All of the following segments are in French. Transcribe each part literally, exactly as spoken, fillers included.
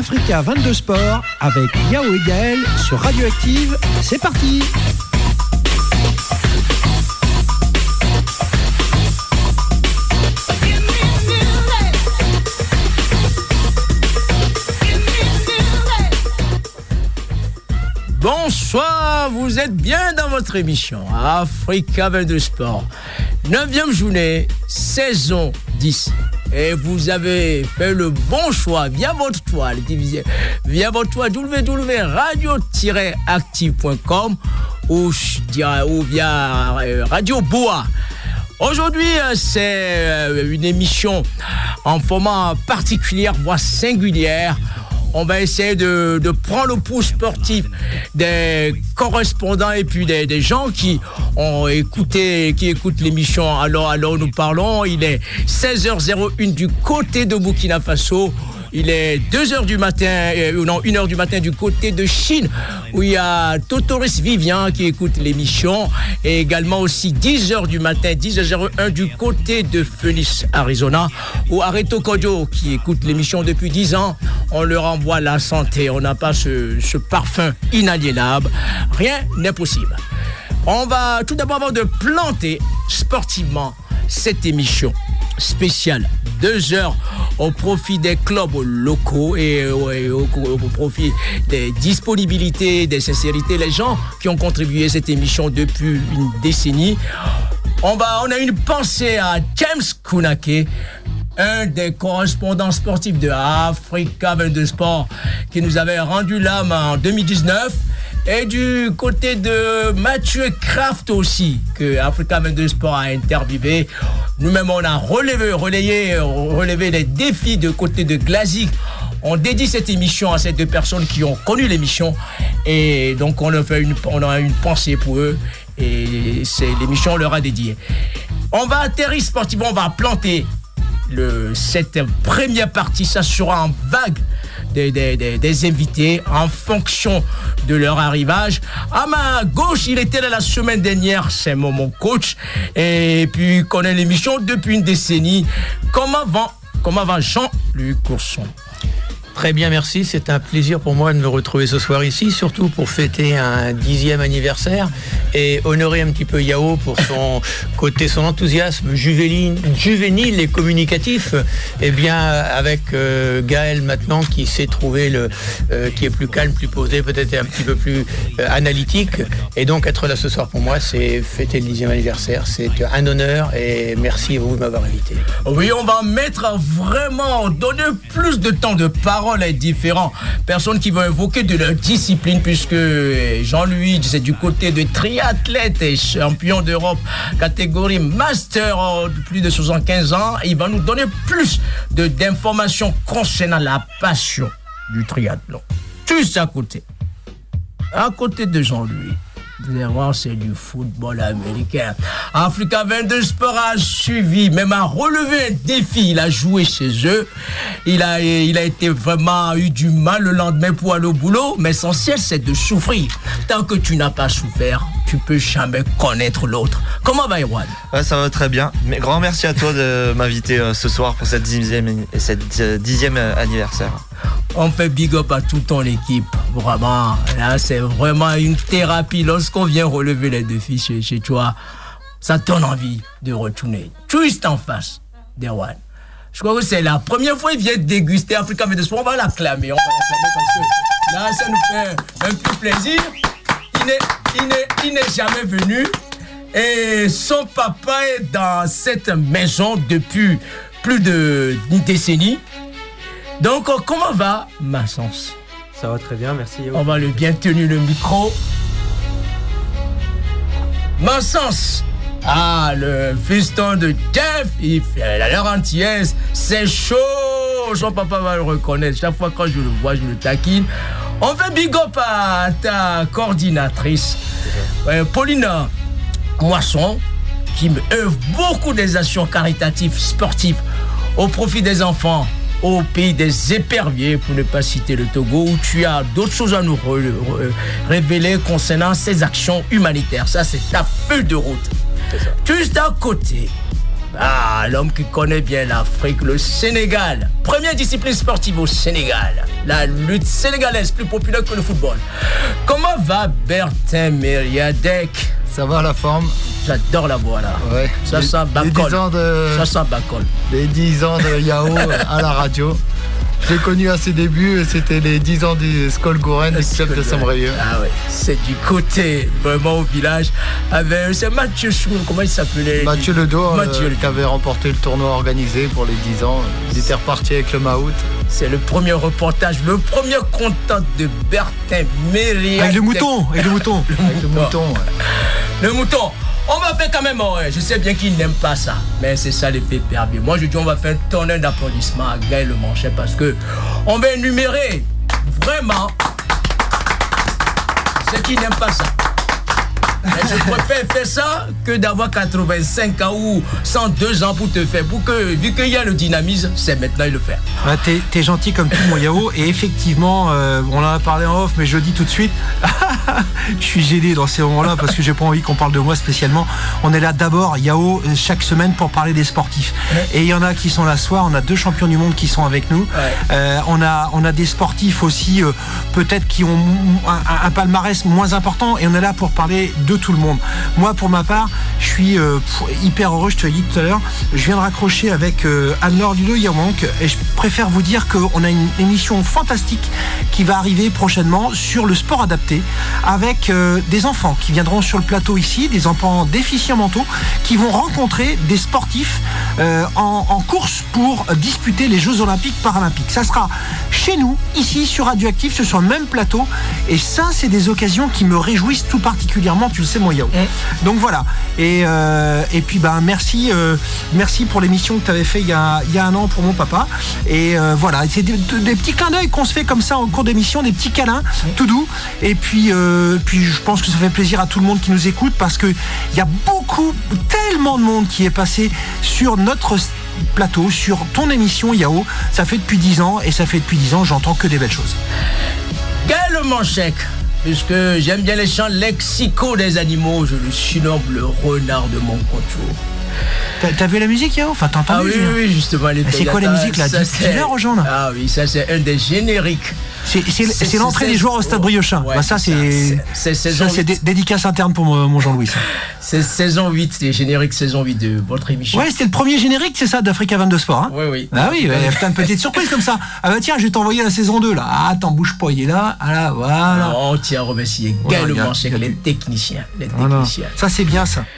Africa vingt-deux Sport avec Yao et Gaël sur Radioactive. C'est parti! Bonsoir, vous êtes bien dans votre émission Africa vingt-deux Sport. neuvième journée, saison dix. Et vous avez fait le bon choix via votre toile, via votre toile w w w point radio tiret active point com ou, ou via Radio Boa. Aujourd'hui, c'est une émission en format particulier, voire singulière. On va essayer de, de prendre le pouls sportif des correspondants et puis des, des gens qui ont écouté, qui écoutent l'émission. Alors, alors nous parlons, il est seize heures un du côté de Burkina Faso. Il est deux heures du matin, euh, non, une heure du matin du côté de Chine, où il y a Totoris Vivian qui écoute l'émission, et également aussi dix heures du matin, dix heures un du côté de Phoenix, Arizona, où Areto Kojo qui écoute l'émission depuis dix ans, on leur envoie la santé, on n'a pas ce, ce parfum inaliénable, rien n'est possible. On va tout d'abord avant de planter sportivement cette émission spéciale, deux heures au profit des clubs locaux et au, au, au profit des disponibilités, des sincérités, les gens qui ont contribué à cette émission depuis une décennie. On, va, on a une pensée à James Kounake, un des correspondants sportifs de Africa vingt-deux Sport, qui nous avait rendu l'âme en deux mille dix-neuf. Et du côté de Mathieu Kraft aussi, que Africa vingt-deux Sport a interviewé. Nous-mêmes, on a relevé, relayé, relevé les défis de côté de Glazik. On dédie cette émission à ces deux personnes qui ont connu l'émission. Et donc, on a, fait une, on a une pensée pour eux. Et c'est, l'émission leur a dédié. On va atterrir sportivement, on va planter le, cette première partie. Ça sera en vague. Des, des, des, des invités en fonction de leur arrivage. À ma gauche, il était là la semaine dernière, c'est mon, mon coach, et puis il connaît l'émission depuis une décennie. Comment va, comment va Jean-Luc Courson? Très bien, merci. C'est un plaisir pour moi de me retrouver ce soir ici, surtout pour fêter un dixième anniversaire et honorer un petit peu Yao pour son côté, son enthousiasme juvénile, juvénile et communicatif. Et bien, avec euh, Gaël maintenant qui s'est trouvé le, euh, qui est plus calme, plus posé, peut-être un petit peu plus euh, analytique. Et donc être là ce soir pour moi, c'est fêter le dixième anniversaire. C'est un honneur et merci à vous de m'avoir invité. Oui, on va mettre vraiment, donner plus de temps de parole à différentes personnes qui vont évoquer de leur discipline, puisque Jean-Louis, c'est du côté de triathlète et champion d'Europe catégorie master de plus de soixante-quinze ans. Il va nous donner plus de, d'informations concernant la passion du triathlon. Juste à côté, à côté de Jean-Louis, c'est du football américain. Africa vingt-deux Sport a suivi, même a relevé un défi. Il a joué chez eux. Il a, il a été vraiment eu du mal le lendemain pour aller au boulot. Mais l'essentiel, c'est de souffrir. Tant que tu n'as pas souffert, tu peux jamais connaître l'autre. Comment va Erwan? Ouais, ça va très bien. Mais grand merci à toi de m'inviter euh, ce soir pour cette dixième, cette euh, dixième anniversaire. On fait big up à toute ton équipe. Vraiment, là, c'est vraiment une thérapie. Lorsqu'on vient relever les défis chez, chez toi, ça donne envie de retourner juste en face d'Erwan. Je crois que c'est la première fois qu'il vient déguster Africa vingt-deux Sport. On va l'acclamer, on va l'acclamer parce que là, ça nous fait un peu plaisir. Il n'est, il n'est, il n'est jamais venu et son papa est dans cette maison depuis plus d'une décennie. Donc, comment va Massens? Ça va très bien, merci. On va le bien tenir le micro. Massens, ah, le fiston de Jeff, il fait la leur entière, c'est chaud. Son papa va le reconnaître. Chaque fois quand je le vois, je le taquine. On fait big up à ta coordinatrice, euh, Pauline Moisson, qui me œuvre beaucoup des actions caritatives, sportives, au profit des enfants, au pays des éperviers, pour ne pas citer le Togo, où tu as d'autres choses à nous re- re- révéler concernant ces actions humanitaires. Ça, c'est ta feuille de route. C'est ça. Juste à côté, ah, l'homme qui connaît bien l'Afrique, le Sénégal. Première discipline sportive au Sénégal. la lutte sénégalaise, plus populaire que le football. Comment va Bertin Mériadec? Ça va la forme? J'adore la voix là. Ouais. Ça les, sent les bacol. dix ans de, Ça sent bacol. Les dix ans de Yao à la radio. Je l'ai connu à ses débuts, c'était les dix ans du Skol Gouren, du club de Sombreuil. Ah ouais, c'est du côté, vraiment au village. Avec, c'est Mathieu Chou, comment il s'appelait? Mathieu Ledo, Mathieu euh, Ledo. qui avait remporté le tournoi organisé pour les dix ans. Il était reparti avec le Maout. C'est le premier reportage, le premier contact de Bertin Mériadec. Avec le mouton, avec le mouton. Le Avec le mouton. Ouais. Le mouton. On va faire quand même, ouais, je sais bien qu'il n'aime pas ça, mais c'est ça l'effet perdu. Moi je dis on va faire un tonnerre d'applaudissements à Gaël Le Manchet parce que on va énumérer vraiment ceux qui n'aiment pas ça. Mais je préfère faire ça que d'avoir quatre-vingt-cinq ans ou cent deux ans pour te faire. Pour que, vu qu'il y a le dynamisme, c'est maintenant le faire. Bah, t'es, t'es gentil comme tout, mon Yao. Et effectivement, euh, on en a parlé en off, mais je le dis tout de suite. Je suis gêné dans ces moments-là parce que j'ai pas envie qu'on parle de moi spécialement. On est là d'abord, Yao, chaque semaine pour parler des sportifs. Ouais. Et il y en a qui sont là ce soir. On a deux champions du monde qui sont avec nous. Ouais. Euh, on a, on a des sportifs aussi, euh, peut-être qui ont un, un palmarès moins important. Et on est là pour parler de tout le monde. Moi, pour ma part, je suis euh, hyper heureux. Je te l'ai dit tout à l'heure. Je viens de raccrocher avec euh, Anne-Laure Ludo-Yawank et je préfère vous dire qu'on a une émission fantastique qui va arriver prochainement sur le sport adapté avec euh, des enfants qui viendront sur le plateau ici, des enfants déficients mentaux qui vont rencontrer des sportifs euh, en, en course pour disputer les Jeux Olympiques Paralympiques. Ça sera chez nous, ici sur Radioactive, sur le même plateau. Et ça, c'est des occasions qui me réjouissent tout particulièrement. Tu le sais, mon Yao. Mmh. Donc voilà. Et, euh, et puis, ben, merci, euh, merci pour l'émission que tu avais fait il y, a, il y a un an pour mon papa. Et euh, voilà, c'est des, des petits clins d'œil qu'on se fait comme ça en cours d'émission, des petits câlins, mmh. tout doux. Et puis, euh, puis, je pense que ça fait plaisir à tout le monde qui nous écoute parce qu'il y a beaucoup, tellement de monde qui est passé sur notre plateau, sur ton émission, Yao. Ça fait depuis dix ans et ça fait depuis dix ans, j'entends que des belles choses. Gaël Le Manchet, puisque j'aime bien les chants lexicaux des animaux, je le surnomme le renard de mon contour. T'as, t'as vu la musique, Yao? Enfin, t'as entendu? Ah oui, oui, oui, justement. Les c'est quoi la musique, là? Dis-leur aux gens, là. Ah oui, ça, c'est un des génériques. C'est, c'est, c'est, c'est l'entrée c'est, des joueurs au Stade Briochin. Ouais, bah, ça, c'est, c'est, c'est, ça, c'est dé- dédicace interne pour mon, mon Jean-Louis. Ça. C'est saison huit, c'est générique saison huit de votre émission. Ouais, c'était le premier générique, c'est ça, d'Africa vingt-deux Sport. Hein. Oui, oui. Ah oui, il y a plein de petites surprises comme ça. Ah bah tiens, je vais t'envoyer la saison deux, là. Ah, t'en bouge pas, il est là. Ah là, voilà. On tient à remercier Gaël Le Manchet, les techniciens. Les voilà. techniciens. Ça, c'est bien, ça.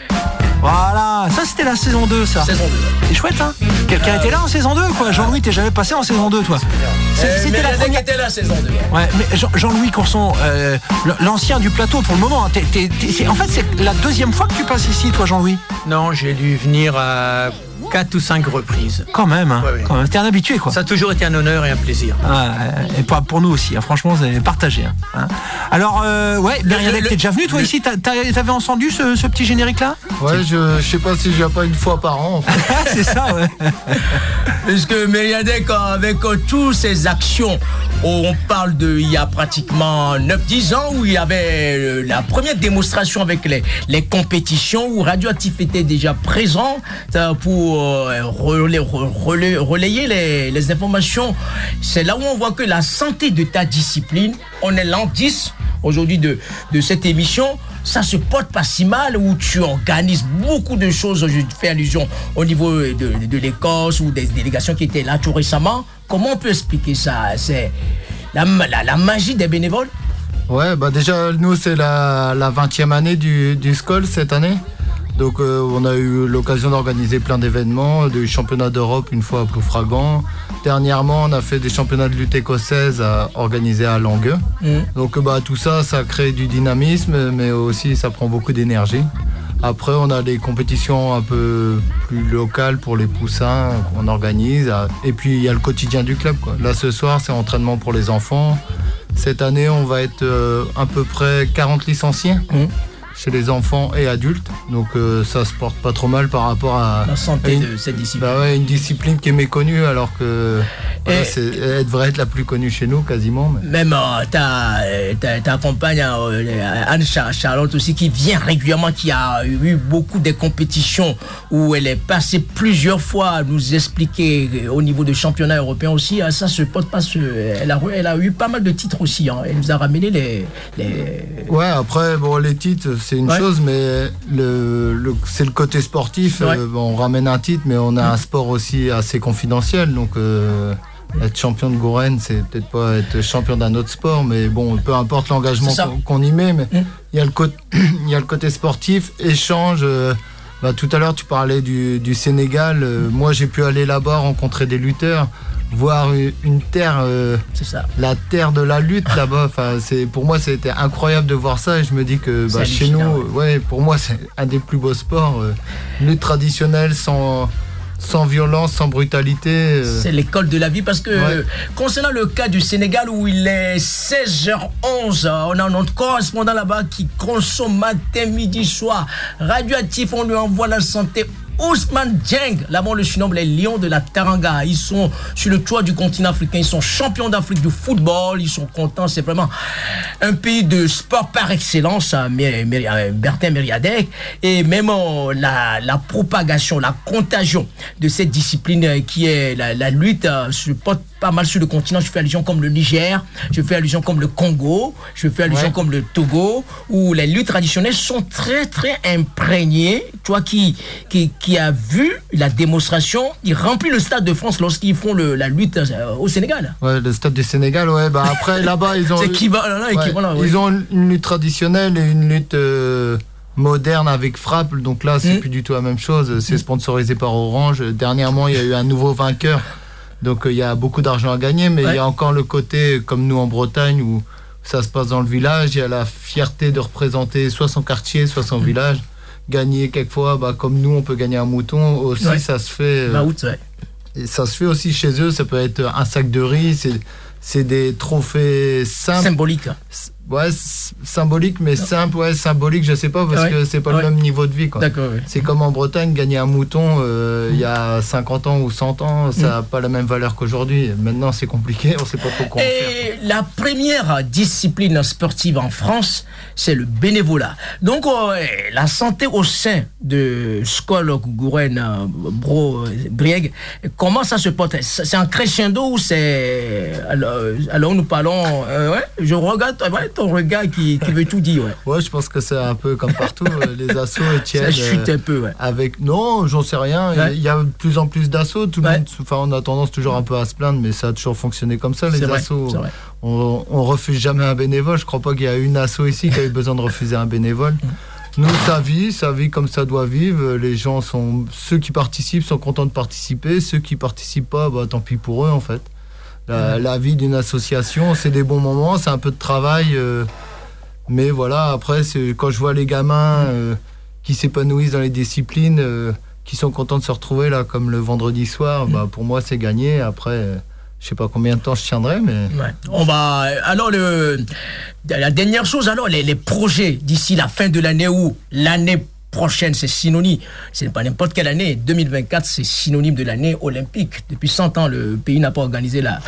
Voilà, ça c'était la saison deux, ça. Saison deux. C'est chouette, hein. Quelqu'un ah, était là en saison deux, quoi. Jean-Louis, t'es jamais passé en saison deux, toi. C'est, c'était la première... était là, saison deux. Ouais, mais Jean- Jean-Louis Courson, euh, l'ancien du plateau pour le moment. Hein, t'es, t'es, t'es, c'est, en fait, c'est la deuxième fois que tu passes ici, toi, Jean-Louis. Non, j'ai dû venir à quatre ou cinq reprises. Quand même, hein. Ouais, ouais. Quand même. T'es un habitué, quoi. Ça a toujours été un honneur et un plaisir. Ah, et pour, pour nous aussi, hein. Franchement, c'est partagé. Hein. Alors, euh, ouais, Mériadec, t'es déjà venu, toi, le... ici. T'as, t'avais entendu ce, ce petit générique-là? Ouais, je, je sais pas si je viens pas une fois par an. En fait. C'est ça, ouais. Puisque Mériadec, avec euh, toutes ces actions, on parle de il y a pratiquement neuf dix ans où il y avait euh, la première démonstration avec les, les compétitions où Radioactif était déjà présent euh, pour euh, relais, relais, relayer les, les informations. C'est là où on voit que la santé de ta discipline, on est l'an dix aujourd'hui de, de cette émission. Ça se porte pas si mal, où tu organises beaucoup de choses. Je fais allusion au niveau de, de, de l'Écosse ou des délégations qui étaient là tout récemment. Comment on peut expliquer ça? C'est la, la, la magie des bénévoles? Ouais, bah déjà, nous, c'est la, la vingtième année du, du Skol cette année. Donc, euh, on a eu l'occasion d'organiser plein d'événements, des championnats d'Europe une fois à Ploufragan. Dernièrement, on a fait des championnats de lutte écossaise à, organisés à Langueux. Mmh. Donc, bah, tout ça, ça crée du dynamisme, mais aussi ça prend beaucoup d'énergie. Après, on a des compétitions un peu plus locales pour les poussins qu'on organise. Et puis, il y a le quotidien du club, quoi. Là, ce soir, c'est entraînement pour les enfants. Cette année, on va être euh, à peu près quarante licenciés. Mmh. chez les enfants et adultes. Donc euh, ça se porte pas trop mal par rapport à la santé une, de cette discipline. Bah ouais, une discipline qui est méconnue alors que voilà, c'est, elle devrait être la plus connue chez nous quasiment. Mais... Même euh, ta, ta, ta compagne euh, Anne Charlotte aussi qui vient régulièrement, qui a eu beaucoup de compétitions où elle est passée plusieurs fois à nous expliquer au niveau de championnat européen aussi. Ça se porte pas. Se, elle a elle a eu pas mal de titres aussi. Hein. Elle nous a ramené les, les... Ouais, après, bon, les titres, c'est une ouais. chose, mais le, le, c'est le côté sportif. Ouais. Euh, bon, on ramène un titre, mais on a mmh. un sport aussi assez confidentiel. Donc, euh, être champion de Gouren, c'est peut-être pas être champion d'un autre sport, mais bon, peu importe l'engagement qu'on, qu'on y met, mais il mmh. y a le côté, il y a le côté sportif, échange. Euh, bah, tout à l'heure, tu parlais du, du Sénégal. Euh, moi, j'ai pu aller là-bas, rencontrer des lutteurs. Voir une terre, euh, c'est ça. La terre de la lutte là-bas. Enfin, c'est pour moi, c'était incroyable de voir ça. Et je me dis que bah, chez nous, ouais. ouais, pour moi, c'est un des plus beaux sports. Euh, lutte traditionnelle, sans, sans violence, sans brutalité. Euh... C'est l'école de la vie parce que ouais. concernant le cas du Sénégal où il est seize heures onze, on a notre correspondant là-bas qui consomme matin, midi, soir, radioactif. On lui envoie la santé. Ousmane Dieng, là-bas on le surnomme les Lions de la Teranga. Ils sont sur le toit du continent africain, ils sont champions d'Afrique du football, ils sont contents, c'est vraiment un pays de sport par excellence, Bertin Mériadec, et même euh, la, la propagation, la contagion de cette discipline qui est la, la lutte euh, se porte pas mal sur le continent. Je fais allusion comme le Niger, je fais allusion comme le Congo, je fais allusion ouais. comme le Togo, où les luttes traditionnelles sont très très imprégnées. Toi qui, qui, qui a vu la démonstration, il remplit le Stade de France lorsqu'ils font le, la lutte euh, au Sénégal. Ouais, le Stade du Sénégal, ouais. Bah après là-bas ils ont. C'est équivalent, là, équivalent, ouais, ouais. Ils ont une lutte traditionnelle et une lutte euh, moderne avec frappe. Donc là, c'est mmh. plus du tout la même chose. C'est mmh. sponsorisé par Orange. Dernièrement, il y a eu un nouveau vainqueur. Donc il euh, y a beaucoup d'argent à gagner, mais il ouais. y a encore le côté, comme nous en Bretagne, où ça se passe dans le village, il y a la fierté de représenter soit son quartier, soit son mmh. village. Gagner quelquefois, bah, comme nous, on peut gagner un mouton, aussi ouais. ça se fait... Euh, bah, août, ouais. Et ça se fait aussi chez eux, ça peut être un sac de riz, c'est, c'est des trophées simples. Symboliques. Ouais, c- symbolique, mais simple, ouais, symbolique, je sais pas, parce ouais. que c'est pas ouais. le même niveau de vie, quoi. D'accord, oui. C'est comme en Bretagne, gagner un mouton, euh, il mmh. y a cinquante ans ou cent ans, ça n'a mmh. pas la même valeur qu'aujourd'hui. Maintenant, c'est compliqué, on sait pas trop comment Et faire. La première discipline sportive en France, c'est le bénévolat. Donc, euh, la santé au sein de Skol Gouren Bro Brieg, comment ça se porte? C'est un crescendo ou c'est... Alors, alors nous parlons... Euh, ouais, je regarde... Ouais, ton regard qui, qui veut tout dire, ouais. Ouais, je pense que c'est un peu comme partout, les assos, Etienne. Ça chute un peu, ouais. Avec... Non, j'en sais rien. Ouais. Il y a de plus en plus d'assauts. Tout le ouais. monde, enfin, on a tendance toujours un peu à se plaindre, mais ça a toujours fonctionné comme ça, les c'est assos. Vrai, c'est vrai. On, on refuse jamais un bénévole. Je crois pas qu'il y a une asso ici qui a eu besoin de refuser un bénévole. Nous, ça vit, ça vit comme ça doit vivre. Les gens sont, ceux qui participent sont contents de participer. Ceux qui participent pas, bah, tant pis pour eux, en fait. La, la vie d'une association, c'est des bons moments, c'est un peu de travail, euh, mais voilà, après, c'est, quand je vois les gamins euh, qui s'épanouissent dans les disciplines, euh, qui sont contents de se retrouver là, comme le vendredi soir, bah, pour moi, c'est gagné. Après, euh, je sais pas combien de temps je tiendrai, mais... Ouais. On va... Alors, le... la dernière chose, alors, les, les projets d'ici la fin de l'année ou l'année prochaine, c'est synonyme, c'est pas n'importe quelle année, deux mille vingt-quatre, c'est synonyme de l'année olympique. Depuis cent ans, le pays n'a pas organisé la...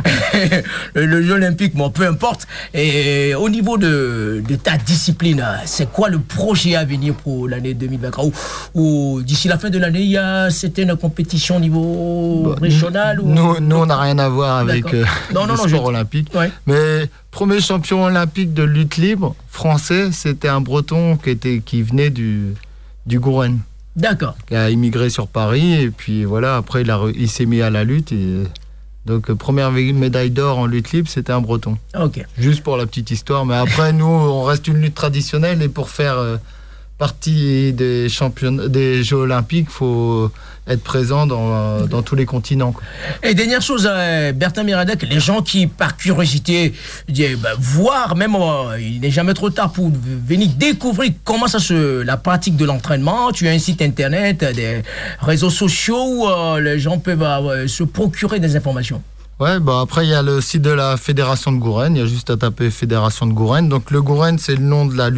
le, le jeu olympique, bon, peu importe. Et au niveau de, de ta discipline, c'est quoi le projet à venir pour l'année deux mille vingt-quatre? Ou, ou d'ici la fin de l'année, il y a certaines compétitions au niveau bah, régional ou... Nous, nous on n'a rien à voir avec euh, non, non, le non, sport je... olympique. Ouais. Mais... Premier champion olympique de lutte libre français, c'était un Breton qui, était, qui venait du, du Gouren. D'accord. Il a immigré sur Paris et puis voilà, après il, a, il s'est mis à la lutte. Et, donc première médaille d'or en lutte libre, c'était un Breton. Ok. Juste pour la petite histoire. Mais après, nous, on reste une lutte traditionnelle et pour faire euh, partie des, championnats, des Jeux olympiques, il faut être présent dans, dans tous les continents, quoi. Et dernière chose, euh, Bertin Mériadec, les gens qui, par curiosité, disent, bah, voir, même euh, il n'est jamais trop tard pour venir découvrir comment ça se, la pratique de l'entraînement. Tu as un site internet, des réseaux sociaux où euh, les gens peuvent euh, se procurer des informations. Ouais, bah après il y a le site de la Fédération de Gouren, il y a juste à taper Fédération de Gouren. Donc le Gouren, c'est le nom de la lutte.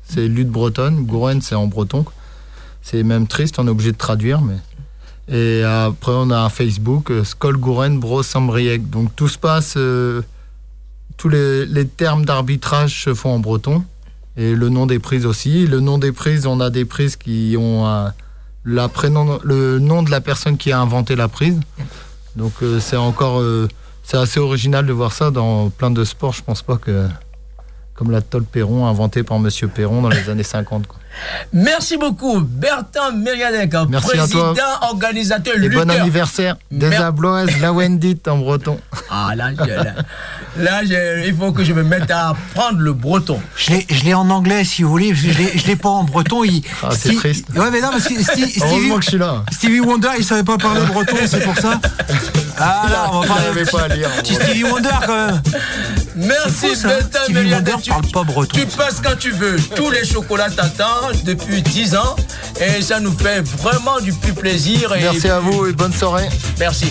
C'est lutte bretonne. Gouren, c'est en breton. C'est même triste, on est obligé de traduire. Mais... Et après, on a un Facebook, euh, Skol Gouren Bro Sambrieg. Donc tout se passe, euh, tous les, les termes d'arbitrage se font en breton. Et le nom des prises aussi. Le nom des prises, on a des prises qui ont un, la prénom, le nom de la personne qui a inventé la prise. Donc euh, c'est encore, euh, c'est assez original de voir ça dans plein de sports. Je pense pas que, comme la tôle Perron inventée par Monsieur Perron dans les années cinquante. Quoi. Merci beaucoup, Bertrand Mériadec, président, organisateur, et lutteur. bon anniversaire, des Mer- Abloises, la Wendit en breton. Ah là, je, là, là je, il faut que je me mette à apprendre le breton. Je l'ai, je l'ai en anglais, si vous voulez, parce que je l'ai, je l'ai pas en breton. Il, ah, c'est Steve, triste. Ouais, mais non, parce que Steve, Heureusement Stevie, que je suis là. Stevie Wonder, il savait pas parler breton, c'est pour ça. Ah là, on va parler. pas à lire. Petit Stevie Wonder, quand même. Merci, fou, ça. Bertrand Stevie Mériadec. Wonder parle pas breton. Tu passes quand tu veux. Tous les chocolats t'attendent depuis dix ans. Et ça nous fait vraiment du plus plaisir. Et Merci à vous et bonne soirée. Merci.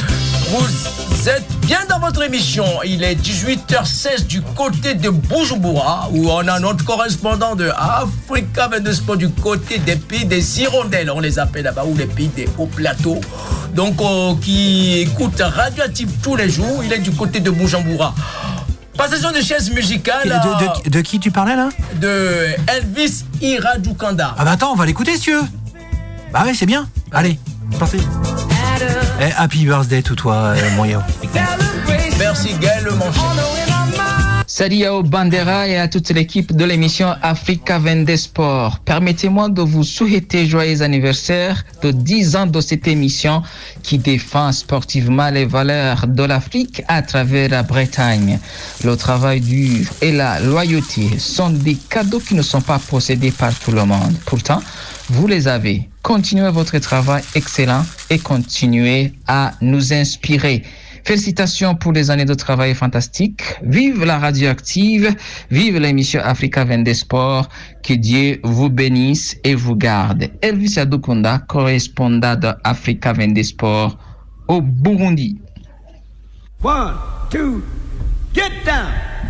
Vous êtes bien dans votre émission. Il est dix-huit heures seize du côté de Bujumbura, où on a notre correspondant de Africa vingt-deux Sport du côté des pays des Hirondelles. On les appelle là-bas, ou les pays des hauts plateaux. Donc, euh, qui écoute Radioactive tous les jours. Il est du côté de Bujumbura. Passation de chaise musicale. De, de, de, de qui tu parlais là? De Elvis Iradukanda. Ah bah attends, on va l'écouter si tu veux. Bah ouais, c'est bien. Allez, c'est parti. Eh, happy birthday to toi, euh, mon Yao. Merci Gaël Le Manche. Salut Yao Bandera et à toute l'équipe de l'émission Africa vingt-deux Sport. Permettez-moi de vous souhaiter joyeux anniversaire de dix ans de cette émission qui défend sportivement les valeurs de l'Afrique à travers la Bretagne. Le travail dur et la loyauté sont des cadeaux qui ne sont pas possédés par tout le monde. Pourtant, vous les avez. Continuez votre travail excellent et continuez à nous inspirer. Félicitations pour les années de travail fantastiques. Vive la radioactive, vive l'émission Africa vingt-deux Sport. Que Dieu vous bénisse et vous garde. Elvis Iradukanda, correspondant de Africa vingt-deux Sport au Burundi. One, two, get down.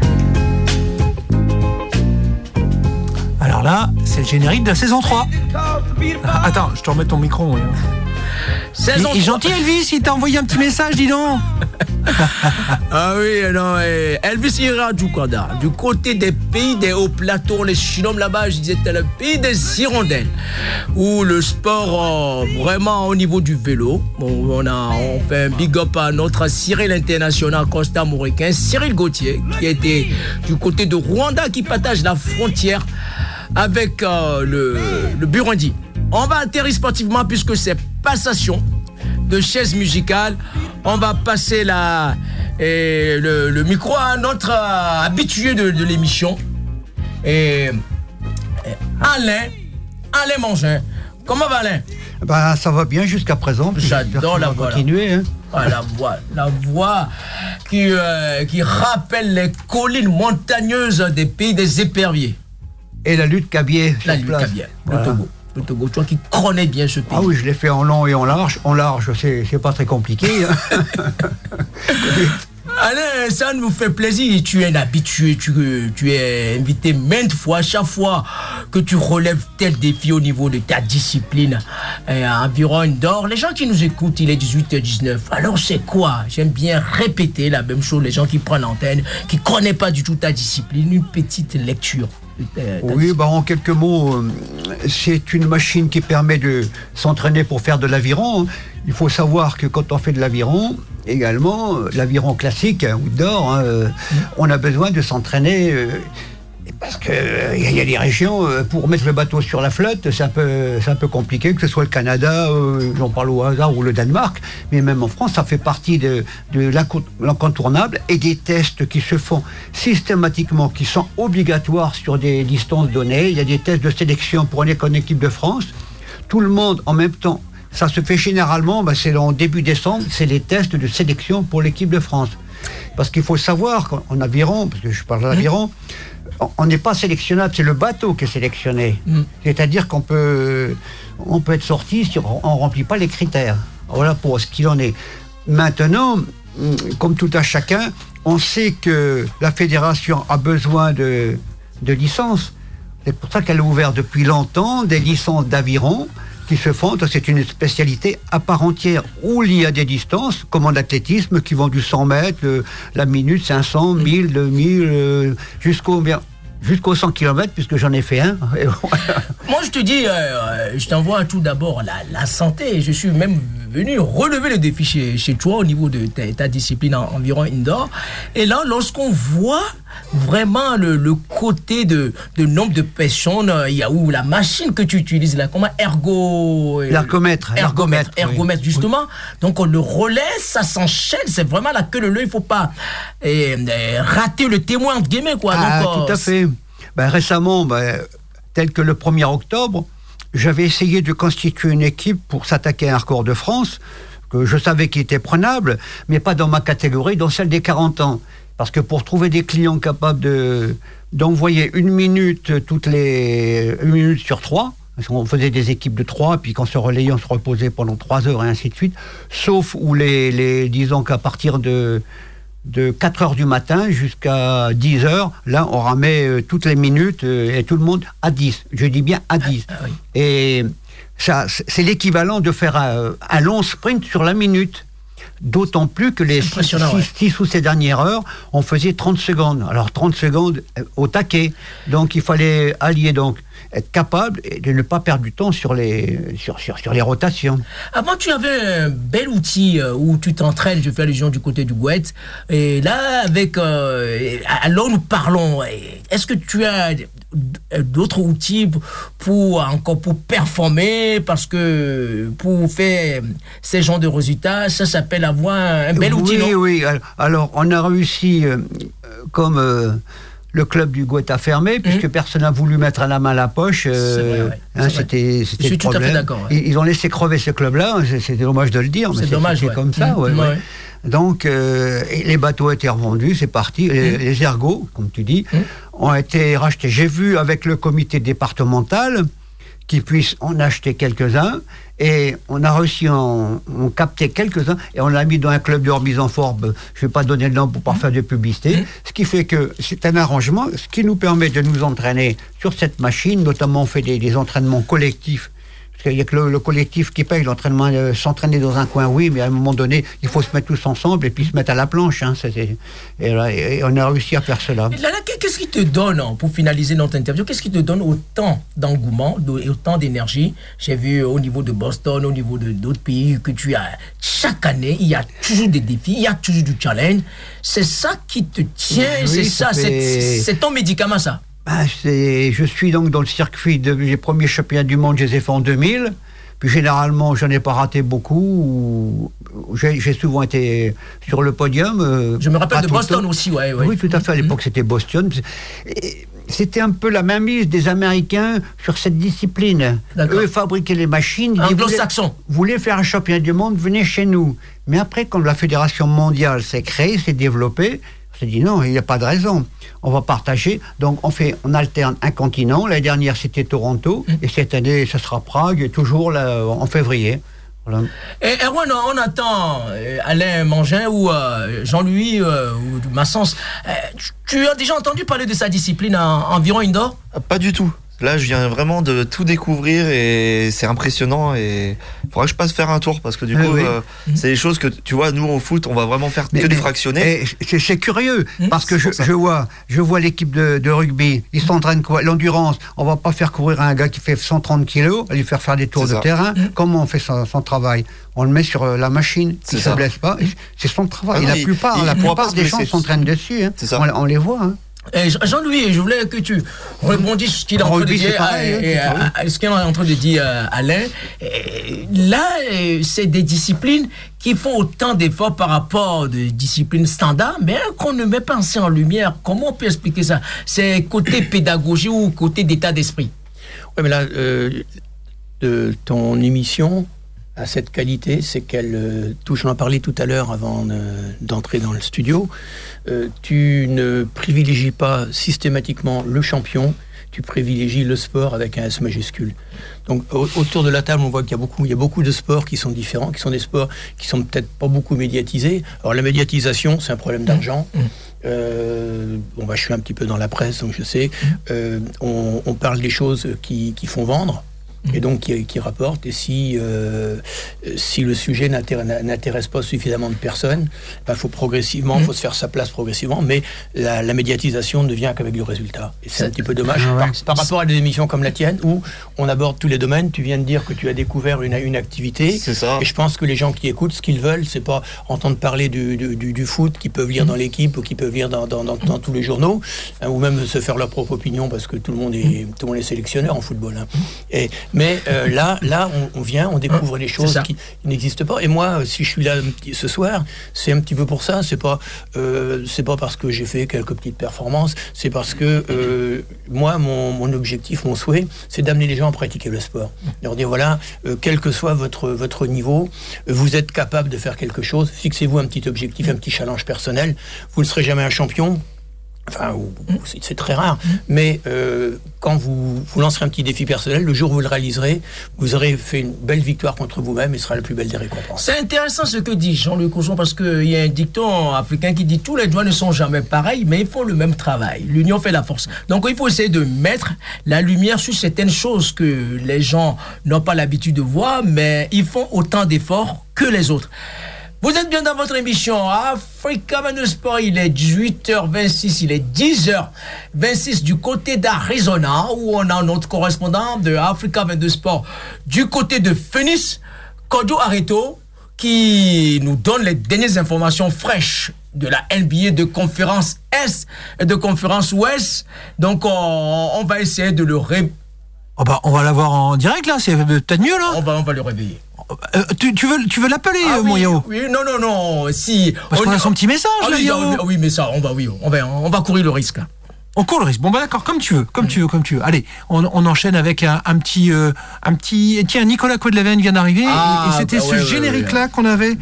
Alors là, c'est le générique de la saison trois. Ah, attends, je te remets ton micro. Mon Saison il est gentil Elvis, il t'a envoyé un petit message, dis donc. Ah oui, non, eh, Elvis Iradukanda, du côté des pays des hauts plateaux, les Chinom là-bas, je disais, c'était le pays des Hirondelles, où le sport, euh, vraiment au niveau du vélo, bon, on, a, on fait un big up à notre Cyril international costa-mauricain, Cyril Gauthier, qui était du côté de Rwanda, qui partage la frontière avec euh, le, le Burundi. On va atterrir sportivement puisque c'est passation de chaise musicale. On va passer la, et le, le micro à notre euh, habitué de, de l'émission. Et, et Alain, Alain Mangin. Comment va Alain? Bah, ça va bien jusqu'à présent. J'adore la voix. Continuer, hein. Ah, la voix, la voix qui, euh, qui rappelle les collines montagneuses des pays des éperviers. Et la lutte cabier. La lutte cabier, le voilà. Togo. Le Togo, toi qui connais bien ce pays. Ah oui, je l'ai fait en long et en large. En large, c'est, c'est pas très compliqué. Hein. Alain, ça nous fait plaisir. Tu es un habitué, tu, tu es invité maintes fois. Chaque fois que tu relèves tel défi au niveau de ta discipline, euh, environ d'or, les gens qui nous écoutent, il est dix-huit heures dix-neuf. Alors c'est quoi? J'aime bien répéter la même chose. Les gens qui prennent l'antenne, qui ne connaissent pas du tout ta discipline, une petite lecture. Oui, bah en quelques mots, euh, c'est une machine qui permet de s'entraîner pour faire de l'aviron. Il faut savoir que quand on fait de l'aviron, également, euh, l'aviron classique, hein, outdoor, hein, euh, mmh. on a besoin de s'entraîner euh, parce qu'il euh, y a des régions, euh, pour mettre le bateau sur la flotte, c'est un peu, c'est un peu compliqué, que ce soit le Canada, euh, j'en parle au hasard, ou le Danemark, mais même en France, ça fait partie de, de l'incontournable et des tests qui se font systématiquement, qui sont obligatoires sur des distances données. Il y a des tests de sélection pour aller en équipe de France. Tout le monde en même temps. Ça se fait généralement, bah, c'est en début décembre, c'est les tests de sélection pour l'équipe de France. Parce qu'il faut savoir qu'en aviron, parce que je parle d'aviron, on n'est pas sélectionnable, c'est le bateau qui est sélectionné. Mm. C'est-à-dire qu'on peut, on peut être sorti si on ne remplit pas les critères. Voilà pour ce qu'il en est. Maintenant, comme tout à chacun, on sait que la fédération a besoin de, de licences. C'est pour ça qu'elle a ouvert depuis longtemps des licences d'aviron qui se font. C'est une spécialité à part entière où il y a des distances, comme en athlétisme, qui vont du cent mètres, euh, la minute, cinq cents, mille, deux mille, euh, jusqu'au bien. Jusqu'aux cent kilomètres, puisque j'en ai fait un. Moi, je te dis, euh, je t'envoie tout d'abord la, la santé. Je suis même venu relever le défi chez, chez toi au niveau de ta, ta discipline en, environ indoor. Et là, lorsqu'on voit vraiment le, le côté de, de nombre de personnes, il y a où la machine que tu utilises là, comment ergo... L'ergomètre. Ergomètre, ergomètre, oui. Justement. Oui. Donc, on le relève, ça s'enchaîne. C'est vraiment la queue leu. Il ne faut pas eh, eh, rater le témoin, entre guillemets, quoi. Ah, Donc, tout à fait. Ben, récemment, ben, tel que le premier octobre, j'avais essayé de constituer une équipe pour s'attaquer à un record de France, que je savais qu'il était prenable, mais pas dans ma catégorie, dans celle des quarante ans. Parce que pour trouver des clients capables de, d'envoyer une minute toutes les une minute sur trois, parce qu'on faisait des équipes de trois, puis quand on se relayait, on se reposait pendant trois heures et ainsi de suite, sauf où les, les disons qu'à partir de de quatre heures du matin jusqu'à dix heures, là on ramait euh, toutes les minutes euh, et tout le monde à dix, je dis bien à dix. Ah, ah, oui. Et ça, c'est l'équivalent de faire un, un long sprint sur la minute. D'autant plus que les six ouais. ou sept dernières heures, on faisait trente secondes. Alors trente secondes au taquet. Donc il fallait allier, donc être capable de ne pas perdre du temps sur les, sur, sur, sur les rotations. Avant, tu avais un bel outil où tu t'entraînes, je fais allusion du côté du Gouette. Et là, avec euh, alors nous parlons, est-ce que tu as d'autres outils pour encore pour performer, parce que pour faire ces genres de résultats, ça s'appelle avoir un bel oui, outil, non? Oui, oui. Alors, on a réussi, euh, comme euh, le club du Gouette a fermé, puisque mmh. personne n'a voulu mettre la main à la poche. Euh, c'est vrai, ouais. hein, c'est c'était, vrai. c'était Je suis le tout problème. à fait d'accord. Ouais. Ils, ils ont laissé crever ce club-là, c'est, c'est dommage de le dire, c'est mais dommage, c'est, c'est ouais. comme ça. Mmh. Ouais, ouais. Ouais. Donc, euh, les bateaux étaient revendus, c'est parti. Les, mmh. les ergots, comme tu dis, mmh. ont été rachetés. J'ai vu avec le comité départemental qu'ils puissent en acheter quelques-uns, et on a réussi à en, en capter quelques-uns, et on l'a mis dans un club de remise en forme. Je ne vais pas donner le nom pour ne pas faire de publicité, mmh. ce qui fait que c'est un arrangement, ce qui nous permet de nous entraîner sur cette machine, notamment on fait des, des entraînements collectifs. Il y a que le, le collectif qui paye l'entraînement, euh, s'entraîner dans un coin, oui, mais à un moment donné, il faut se mettre tous ensemble et puis se mettre à la planche. Hein, c'est, et, là, et on a réussi à faire cela. Et là, là, qu'est-ce qui te donne, pour finaliser notre interview, qu'est-ce qui te donne autant d'engouement et autant d'énergie? J'ai vu au niveau de Boston, au niveau de, d'autres pays, que tu as, chaque année, il y a toujours des défis, il y a toujours du challenge. C'est ça qui te tient, oui, c'est ça, ça fait... c'est, c'est ton médicament, ça. Ben, c'est, je suis donc dans le circuit de, des premiers championnats du monde, je les ai fait en deux mille. Puis généralement, je n'en ai pas raté beaucoup. J'ai, j'ai souvent été sur le podium. Euh, je me rappelle de Boston aussi, ouais, ouais. Oui, tout à fait. À l'époque, mmh. c'était Boston. Et c'était un peu la mainmise des Américains sur cette discipline. D'accord. Eux fabriquaient les machines. Anglo-saxons. Vous voulez faire un championnat du monde, venez chez nous. Mais après, quand la Fédération mondiale s'est créée, s'est développée, on s'est dit non, il n'y a pas de raison. On va partager. Donc on fait, on alterne un continent. L'année dernière c'était Toronto, mmh. et cette année ce sera Prague, toujours là, en février. Voilà. Et Erwan, on attend Alain Mangin ou euh, Jean-Louis euh, ou Massens. Euh, tu as déjà entendu parler de sa discipline en environ indoor? Pas du tout. Là, je viens vraiment de tout découvrir et c'est impressionnant, et il faudra que je passe faire un tour parce que du coup, oui. euh, mmh. c'est des choses que, tu vois, nous, au foot, on va vraiment faire mais, que mais, du fractionné. C'est, c'est curieux mmh. parce que je, je, vois, je vois l'équipe de, de rugby, ils s'entraînent quoi? L'endurance, on va pas faire courir un gars qui fait cent trente kilos, lui faire faire des tours c'est de ça. terrain. Mmh. Comment on fait son, son travail? On le met sur la machine, c'est il ne se blesse pas, c'est son travail. Ah non, la il, plupart, il, la plupart des gens s'entraînent dessus, hein. on, on les voit. Hein. Et Jean-Louis, je voulais que tu rebondisses sur ce qu'il est en train de dire, pareil, et, hein, et, et, ce qu'il est en train de dire euh, Alain. Et là, c'est des disciplines qui font autant d'efforts par rapport aux disciplines standards, mais qu'on ne met pas assez en lumière. Comment on peut expliquer ça? C'est côté pédagogie ou côté d'état d'esprit? Oui, mais là, euh, de ton émission a cette qualité, c'est qu'elle euh, touche, on en parlait tout à l'heure avant euh, d'entrer dans le studio, euh, tu ne privilégies pas systématiquement le champion, tu privilégies le sport avec un S majuscule. Donc au, autour de la table, on voit qu'il y a beaucoup, il y a beaucoup de sports qui sont différents, qui sont des sports qui sont peut-être pas beaucoup médiatisés. Alors la médiatisation, c'est un problème d'argent. Mmh. Euh, bon, bah, je suis un petit peu dans la presse, donc je sais. Euh, on, on parle des choses qui, qui font vendre. Et donc qui, qui rapporte, et si, euh, si le sujet n'intéresse, n'intéresse pas suffisamment de personnes, il bah, faut progressivement, il mmh. faut se faire sa place progressivement, mais la, la médiatisation ne vient qu'avec du résultat. Et c'est, c'est un petit peu dommage ah ouais. par, par rapport à des émissions comme la tienne, où on aborde tous les domaines. Tu viens de dire que tu as découvert une, une activité, c'est ça. Et je pense que les gens qui écoutent, ce qu'ils veulent, c'est pas entendre parler du, du, du, du foot qu'ils peuvent lire mmh. dans l'équipe ou qu'ils peuvent lire dans, dans, dans, dans tous les journaux, hein, ou même se faire leur propre opinion, parce que tout le monde est, tout le monde est sélectionneur en football. Hein. Et, mais euh, là, là on, on vient, on découvre des choses qui, qui n'existent pas. Et moi, si je suis là ce soir, c'est un petit peu pour ça. C'est pas, euh, c'est pas parce que j'ai fait quelques petites performances. C'est parce que euh, moi, mon, mon objectif, mon souhait, c'est d'amener les gens à pratiquer le sport. Leur dire voilà, euh, quel que soit votre votre niveau, vous êtes capable de faire quelque chose. Fixez-vous un petit objectif, un petit challenge personnel. Vous ne serez jamais un champion. Enfin, c'est, c'est très rare, mais euh, quand vous, vous lancerez un petit défi personnel, le jour où vous le réaliserez, vous aurez fait une belle victoire contre vous-même et ce sera la plus belle des récompenses. C'est intéressant ce que dit Jean-Luc Cochon, parce qu'il y a un dicton africain qui dit tous les doigts ne sont jamais pareils, mais ils font le même travail. L'union fait la force. Donc il faut essayer de mettre la lumière sur certaines choses que les gens n'ont pas l'habitude de voir, mais ils font autant d'efforts que les autres. Vous êtes bien dans votre émission Africa vingt-deux Sport, il est dix-huit heures vingt-six, il est dix heures vingt-six du côté d'Arizona, où on a notre correspondant de Africa vingt-deux Sport du côté de Phoenix, Kojo Areto, qui nous donne les dernières informations fraîches de la N B A, de conférence Est et de conférence Ouest. Donc on, on va essayer de le ré... Oh bah, on va l'avoir en direct là, c'est peut-être mieux là. On va, on va le réveiller. Euh, tu, tu, veux, tu veux l'appeler, ah, oui, mon Yao? Oui, non, non, non, si... Parce on qu'on a son petit message, ah, là, oui, Yao. Oui, mais ça, on va, oui, on va, on va courir le risque. On court le risque. Bon, bah d'accord, comme tu veux, comme mmh. tu veux, comme tu veux. Allez, on, on enchaîne avec un, un petit... Euh, un petit tiens, Nicolas Coedeleven vient d'arriver, ah, et, et c'était bah, ce ouais, générique-là ouais, ouais. qu'on avait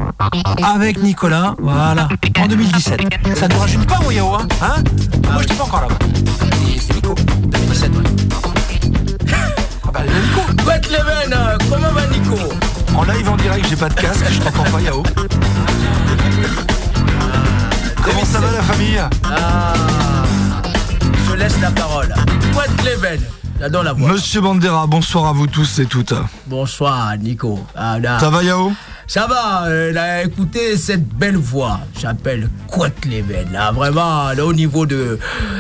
avec Nicolas, voilà, en deux mille dix-sept. Ça ne nous rajeunit pas, mon Yao, hein, hein ah, moi, je t'ai pas encore là-bas. C'est Nico, deux mille dix-sept, ouais. Ah bah, Nico Coedeleven, euh, comment va Nico? En live en direct, j'ai pas de casque, je t'entends pas, Yao. Comment ça va la famille? Ah, je laisse la parole. Coedeleven, j'adore la voix. Monsieur Bandera, bonsoir à vous tous et toutes. Bonsoir Nico. Ah, là. Ça va Yao? Ça va, euh, là, écoutez cette belle voix, j'appelle Coedeleven, là, vraiment, là, au niveau de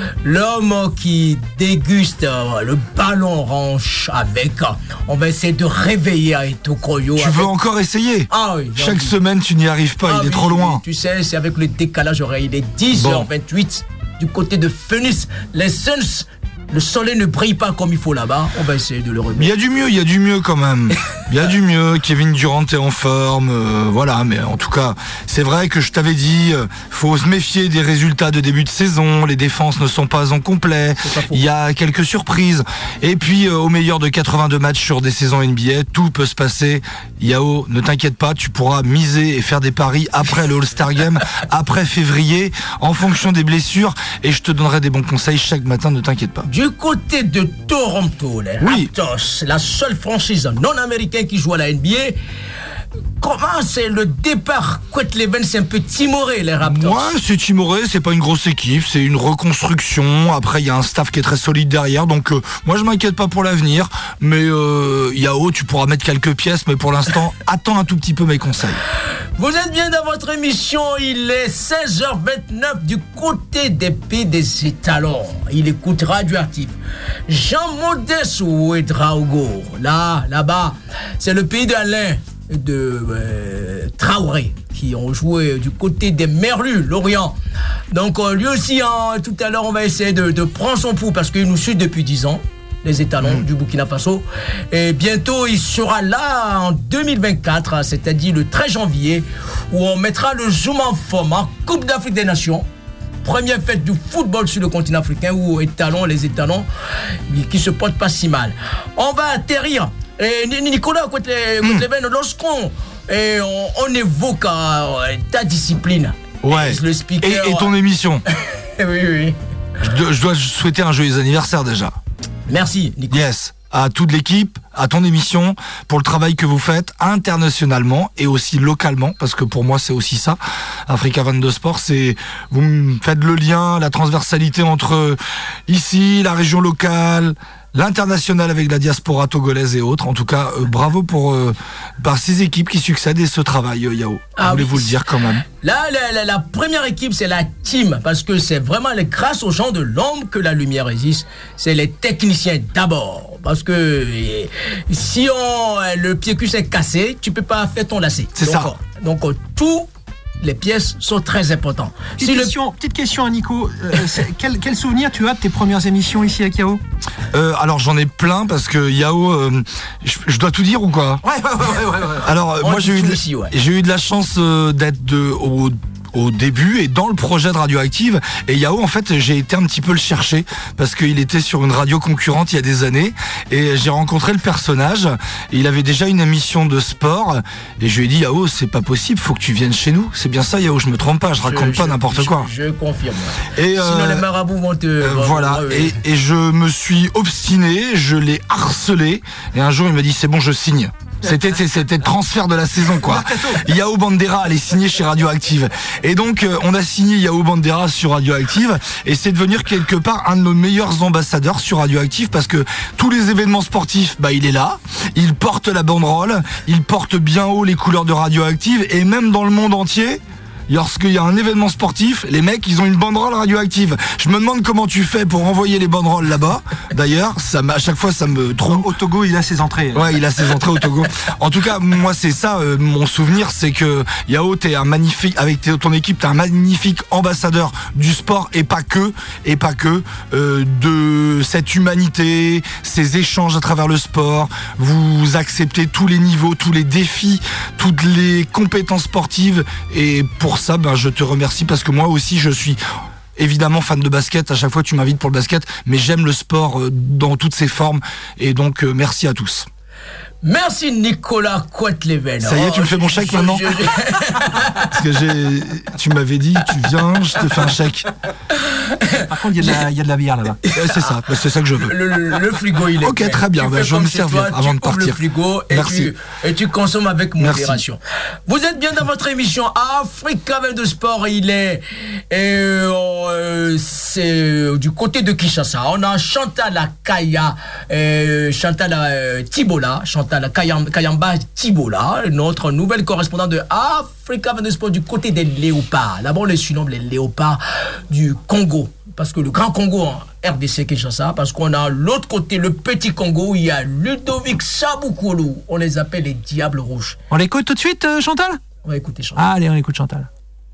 l'homme qui déguste euh, le ballon ranch avec, euh, on va essayer de réveiller Areto Koyo. Tu avec... veux encore essayer? Ah oui. Chaque donc, semaine, tu n'y arrives pas, ah, il est oui, trop loin. Oui, tu sais, c'est avec le décalage horaire, il est dix heures vingt-huit bon. Du côté de Phoenix, les Suns. Le soleil ne brille pas comme il faut là-bas. On va essayer de le remettre. Il y a du mieux, il y a du mieux quand même. Il y a du mieux. Kevin Durant est en forme. Euh, voilà, mais en tout cas, c'est vrai que je t'avais dit, euh, faut se méfier des résultats de début de saison. Les défenses ne sont pas en complet. Il y a quelques surprises. Et puis, euh, au meilleur de quatre-vingt-deux matchs sur des saisons N B A, tout peut se passer. Yao, ne t'inquiète pas, tu pourras miser et faire des paris après le All-Star Game, après février, en fonction des blessures. Et je te donnerai des bons conseils chaque matin, ne t'inquiète pas. Du côté de Toronto, les oui. Raptors, la seule franchise non américaine qui joue à la N B A. Comment c'est le départ? Coedeleven, c'est un peu timoré, les Raptors. Ouais, c'est timoré, c'est pas une grosse équipe, c'est une reconstruction. Après, il y a un staff qui est très solide derrière, donc euh, moi je m'inquiète pas pour l'avenir. Mais euh, Yao, tu pourras mettre quelques pièces, mais pour l'instant, attends un tout petit peu mes conseils. Vous êtes bien dans votre émission, il est seize heures vingt-neuf du côté des pays des étalons. Il écoute Radioactif. Jean-Modeste Ouedraogo, là, là-bas, c'est le pays d'Alain de euh, Traoré qui ont joué du côté des Merlus, Lorient. Donc euh, lui aussi, hein, tout à l'heure, on va essayer de, de prendre son pouls parce qu'il nous suit depuis dix ans, les étalons mmh. du Burkina Faso. Et bientôt, il sera là en deux mille vingt-quatre, c'est-à-dire le treize janvier, où on mettra le zoom en forme en Coupe d'Afrique des Nations. Première fête du football sur le continent africain où étalons, les étalons qui se portent pas si mal. On va atterrir. Et Nicolas Coedeleven, mmh. lorsqu'on et on, on évoque euh, ta discipline, ouais. le speaker, et, et ton émission. oui, oui. Je dois, je dois souhaiter un joyeux anniversaire déjà. Merci, Nicolas. Yes. à toute l'équipe, à ton émission, pour le travail que vous faites internationalement et aussi localement, parce que pour moi c'est aussi ça. Africa vingt-deux Sport, c'est vous me faites le lien, la transversalité entre ici, la région locale, l'international avec la diaspora togolaise et autres. En tout cas, euh, bravo pour euh, par ces équipes qui succèdent et ce travail, euh, Yao. Ah, je voulais oui. vous le dire quand même. Là, la, la, la première équipe, c'est la team, parce que c'est vraiment grâce aux gens de l'ombre que la lumière existe. C'est les techniciens d'abord, parce que eh, si on, le pied cul s'est cassé, tu peux pas faire ton lacet. C'est donc, ça. Donc euh, tout. Les pièces sont très importantes. Petite, si question, le... petite question à Nico. Euh, quel, quel souvenir tu as de tes premières émissions ici à Yao? euh, Alors j'en ai plein parce que Yao, euh, je, je dois tout dire ou quoi? Ouais, ouais, ouais, ouais, ouais. Alors On moi j'ai eu, de, ici, ouais. j'ai eu de la chance euh, d'être de, au au début et dans le projet de Radioactive, et Yao en fait j'ai été un petit peu le chercher parce qu'il était sur une radio concurrente il y a des années et j'ai rencontré le personnage et il avait déjà une émission de sport et je lui ai dit Yao c'est pas possible, faut que tu viennes chez nous. C'est bien ça Yao, je me trompe pas, je raconte je, pas je, n'importe je, quoi. Je confirme. Et Sinon euh, les marabouts vont te... euh, vont, voilà vont, et, et je me suis obstiné, je l'ai harcelé et un jour il m'a dit c'est bon je signe. C'était, c'était le transfert de la saison, quoi. Yao Bandera allait signer chez Radioactive. Et donc, euh, on a signé Yao Bandera sur Radioactive. Et c'est devenir quelque part un de nos meilleurs ambassadeurs sur Radioactive parce que tous les événements sportifs, bah, il est là. Il porte la banderole. Il porte bien haut les couleurs de Radioactive. Et même dans le monde entier, lorsqu'il y a un événement sportif, les mecs, ils ont une banderole Radioactive. Je me demande comment tu fais pour envoyer les banderoles là-bas. D'ailleurs, ça à chaque fois, ça me trompe. Au Togo, il a ses entrées. Ouais, il a ses entrées au Togo. En tout cas, moi, c'est ça, euh, mon souvenir, c'est que Yao, t'es un magnifique, avec ton équipe, t'es un magnifique ambassadeur du sport et pas que, et pas que, euh, de cette humanité, ces échanges à travers le sport. Vous acceptez tous les niveaux, tous les défis, toutes les compétences sportives et pour ça, ben, je te remercie parce que moi aussi, je suis évidemment fan de basket. À chaque fois, tu m'invites pour le basket, mais j'aime le sport dans toutes ses formes. Et donc, euh, merci à tous. Merci Nicolas Coetleven. Ça y est, tu me fais mon chèque maintenant. je, je... Parce que j'ai, tu m'avais dit, tu viens, je te fais un chèque. Par contre, il y, y a de la bière là-bas. C'est ça, c'est ça que je veux. Le, le, le frigo, il est ok, plein. très bien. Ben, je vais me servir toi, avant de partir. Le frigo et Merci. Tu, et tu consommes avec modération. Merci. Vous êtes bien dans votre émission Africa vingt-deux Sport. Il est euh, euh, c'est du côté de Kinshasa. On a Chantal Kaya, euh, Chantal euh, Tibola, Chantal Kayamba Tibola, notre nouvelle correspondante de Africa vingt-deux Sport du côté des léopards. Là-bas, on les surnomme les léopards du Congo. Parce que le grand Congo en R D C Kinshasa, parce qu'on a l'autre côté, le petit Congo, où il y a Ludovic Saboukoulou. On les appelle les Diables Rouges. On l'écoute tout de suite, euh, Chantal? On va écouter Chantal. Ah, allez, on écoute Chantal.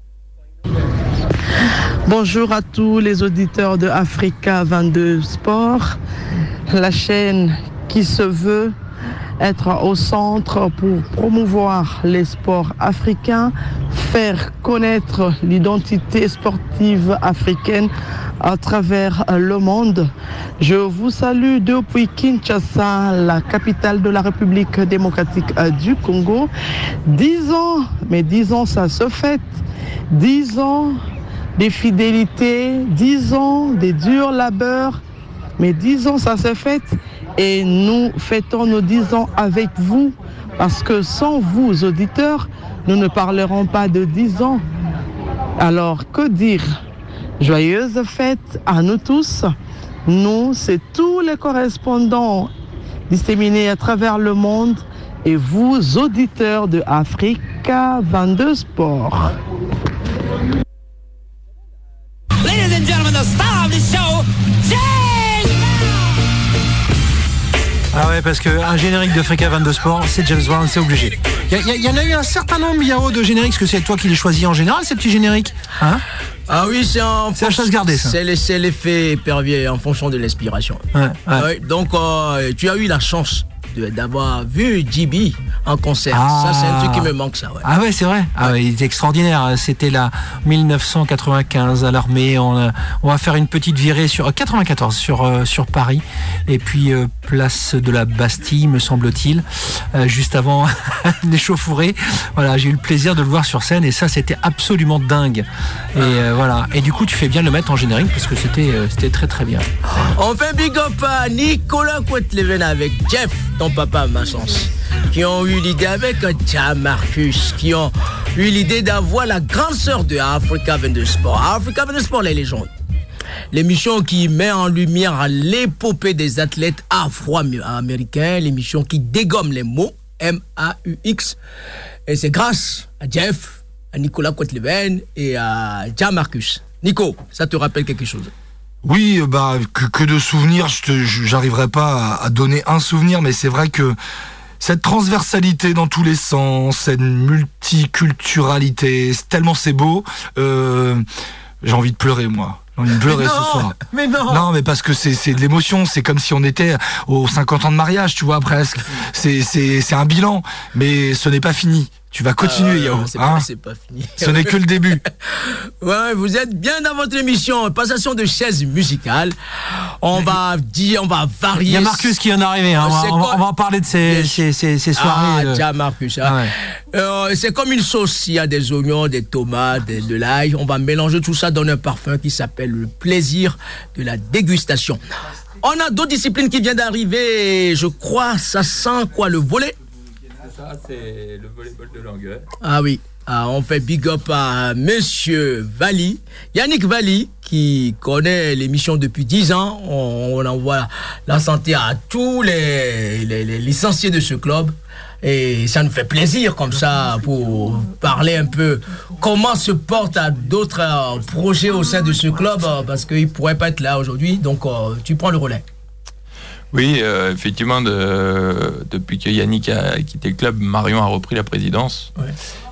Bonjour à tous les auditeurs de Africa vingt-deux Sport, la chaîne qui se veut être au centre pour promouvoir les sports africains, faire connaître l'identité sportive africaine à travers le monde. Je vous salue depuis Kinshasa, la capitale de la République démocratique du Congo. Dix ans, mais dix ans ça se fête, dix ans des fidélités, dix ans des durs labeurs, mais dix ans ça se fête. Et nous fêtons nos dix ans avec vous, parce que sans vous, auditeurs, nous ne parlerons pas de dix ans. Alors, que dire? Joyeuses fêtes à nous tous. Nous, c'est tous les correspondants disséminés à travers le monde et vous, auditeurs de Africa vingt-deux Sport. Ladies and gentlemen, the star of the show, Jay! Ah ouais, parce qu'un générique de Africa vingt-deux Sport, c'est James Brown, c'est obligé. Il y, y, y en a eu un certain nombre, Yao, de génériques, parce que c'est toi qui les choisis en général, ces petits génériques, hein? Ah oui, c'est en c'est la chasse gardée, ça. C'est l'effet épervier en fonction de l'inspiration. Ouais, ouais. Ouais, donc, euh, tu as eu la chance de, d'avoir vu J B en concert. Ah. Ça, c'est un truc qui me manque, ça. Ouais. Ah ouais, c'est vrai. Ah ouais, il est extraordinaire. C'était la dix-neuf cent quatre-vingt-quinze à l'armée. On, a, on va faire une petite virée sur quatre-vingt-quatorze sur euh, sur Paris et puis euh, place de la Bastille, me semble-t-il, euh, juste avant l'échauffourée. Voilà, j'ai eu le plaisir de le voir sur scène et ça, c'était absolument dingue. Et euh, voilà. Et du coup, tu fais bien de le mettre en générique parce que c'était euh, c'était très très bien. On fait big up à Nicolas Quetleven avec Jeff, ton papa, ma chance, qui ont eu l'idée avec Jam Marcus, qui ont eu l'idée d'avoir la grande sœur de Africa vingt-deux Sport. Africa vingt-deux Sport, les légendes. L'émission qui met en lumière l'épopée des athlètes afro-américains, l'émission qui dégomme les mots, M A U X. Et c'est grâce à Jeff, à Nicolas Quetleven et à Jam Marcus. Nico, ça te rappelle quelque chose? Oui, bah que, que de souvenirs. Je te, j'arriverai pas à, à donner un souvenir, mais c'est vrai que cette transversalité dans tous les sens, cette multiculturalité, c'est tellement c'est beau. Euh, j'ai envie de pleurer, moi. J'ai envie de pleurer mais non, ce soir. Mais non. Non, mais parce que c'est c'est de l'émotion. C'est comme si on était aux cinquante ans de mariage, tu vois, presque. C'est c'est c'est un bilan, mais ce n'est pas fini. Tu vas continuer, ah, Yao. C'est, hein pas, c'est pas fini. Ce n'est que le début. Ouais, vous êtes bien dans votre émission Passation de chaises musicales. On va dire, on va varier. Il y a Marcus qui vient d'arriver. Hein. On, va, on, va, on va en parler de ces, ces, ces, ces soirées. Ah, tiens, Marcus. Hein. Ah ouais. euh, c'est comme une sauce. Il y a des oignons, des tomates, de, de l'ail. On va mélanger tout ça dans un parfum qui s'appelle le plaisir de la dégustation. On a d'autres disciplines qui viennent d'arriver. Je crois, ça sent quoi, le volley? Ça, c'est le volleyball de Langueux. Ah oui, ah, on fait big up à Monsieur Valli, Yannick Valli, qui connaît l'émission depuis dix ans. On, on envoie la santé à tous les, les, les licenciés de ce club. Et ça nous fait plaisir comme ça pour parler un peu comment se portent à d'autres euh, projets au sein de ce club, euh, parce qu'ils ne pourraient pas être là aujourd'hui. Donc, euh, tu prends le relais. Oui, euh, effectivement, de, depuis que Yannick a quitté le club, Marion a repris la présidence. Ouais.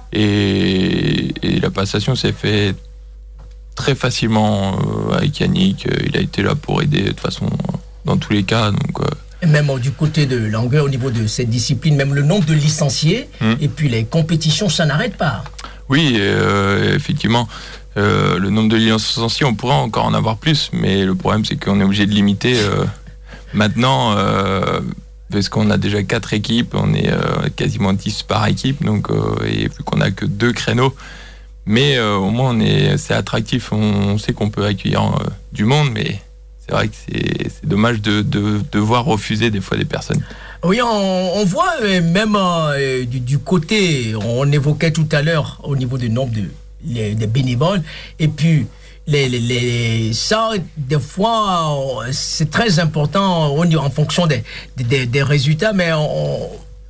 Et, et la passation s'est faite très facilement euh, avec Yannick. Il a été là pour aider de toute façon dans tous les cas. Donc, euh... et même euh, du côté de Langueux, au niveau de cette discipline, même le nombre de licenciés hum. et puis les compétitions, ça n'arrête pas. Oui, euh, effectivement. Euh, le nombre de licenciés, on pourrait encore en avoir plus, mais le problème, c'est qu'on est obligé de limiter... Euh, Maintenant, euh, parce qu'on a déjà quatre équipes, on est euh, quasiment dix par équipe, donc, euh, et vu qu'on n'a que deux créneaux, mais euh, au moins on est, c'est attractif, on, on sait qu'on peut accueillir euh, du monde, mais c'est vrai que c'est, c'est dommage de, de, de devoir refuser des fois des personnes. Oui, on, on voit même euh, du, du côté, on évoquait tout à l'heure au niveau du nombre de, les, des bénévoles, et puis Les, les, les, ça, des fois, c'est très important en fonction des, des, des résultats, mais on,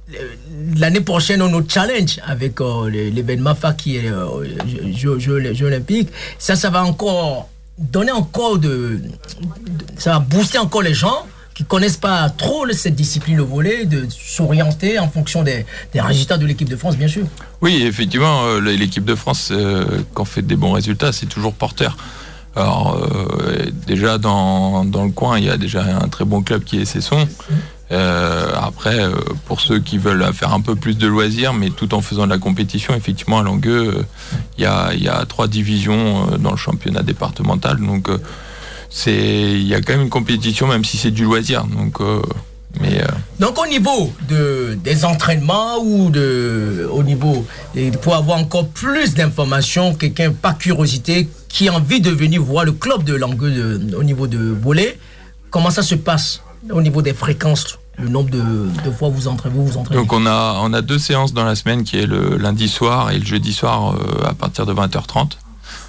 l'année prochaine, on nous challenge avec euh, l'événement F A qui est euh, Jeux, Jeux, Jeux Olympiques. Ça, ça va encore donner encore de, de... Ça va booster encore les gens qui ne connaissent pas trop cette discipline, le volley, de s'orienter en fonction des, des résultats de l'équipe de France, bien sûr. Oui, effectivement, l'équipe de France, euh, quand fait des bons résultats, c'est toujours porteur. Alors, euh, déjà, dans, dans le coin, il y a déjà un très bon club qui est Cesson. Euh, après, euh, pour ceux qui veulent faire un peu plus de loisirs, mais tout en faisant de la compétition, effectivement, à Langueux, il euh, y, y a trois divisions euh, dans le championnat départemental. Donc, euh, c'est, il y a quand même une compétition, même si c'est du loisir. Donc, euh, mais, euh... donc au niveau de, des entraînements ou de, au niveau, pour avoir encore plus d'informations, quelqu'un par curiosité qui a envie de venir voir le club de Langueux de, au niveau de volley, comment ça se passe au niveau des fréquences, le nombre de, de fois vous entraînez, vous, vous entraînez? Donc on a, on a deux séances dans la semaine qui est le lundi soir et le jeudi soir euh, à partir de vingt heures trente.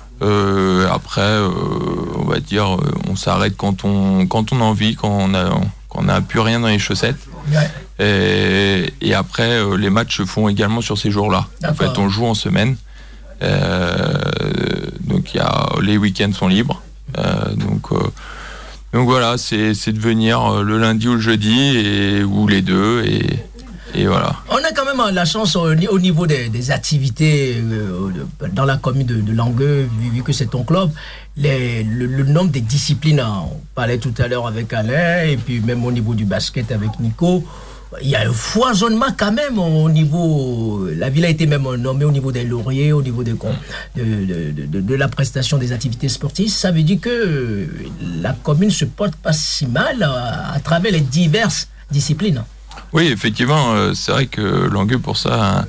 Euh, après, euh, on va dire, on s'arrête quand on, quand on a envie, quand on a, quand on n'a plus rien dans les chaussettes. Ouais. Et, et après, euh, les matchs se font également sur ces jours-là. D'accord. En fait, on joue en semaine. Euh, donc, y a, les week-ends sont libres. Euh, donc, euh, donc voilà, c'est, c'est de venir le lundi ou le jeudi, et, ou les deux. Et, Et voilà. On a quand même la chance au, au niveau des, des activités euh, dans la commune de, de Langueux, vu, vu que c'est ton club, les, le, le nombre des disciplines, on parlait tout à l'heure avec Alain, et puis même au niveau du basket avec Nico, il y a un foisonnement quand même au niveau. La ville a été même nommée au niveau des lauriers, au niveau de, de, de, de, de la prestation des activités sportives. Ça veut dire que la commune se porte pas si mal à, à travers les diverses disciplines. Oui, effectivement, euh, c'est vrai que Langueux, pour ça,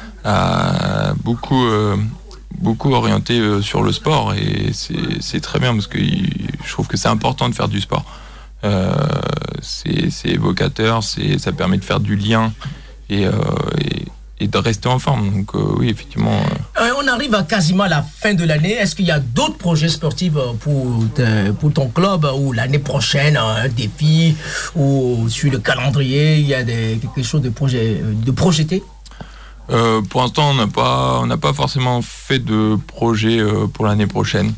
a, a beaucoup, euh, beaucoup orienté euh, sur le sport, et c'est, c'est très bien, parce que il, je trouve que c'est important de faire du sport. Euh, c'est, c'est évocateur, c'est, ça permet de faire du lien et, euh, et, et de rester en forme. Donc euh, oui, effectivement. Euh... Euh, on arrive à quasiment à la fin de l'année. Est-ce qu'il y a d'autres projets sportifs pour, te, pour ton club, ou l'année prochaine, un défi, ou sur le calendrier, il y a des, quelque chose de, projet, de projeté? Euh, pour l'instant, on n'a pas, on n'a pas forcément fait de projet euh, pour l'année prochaine.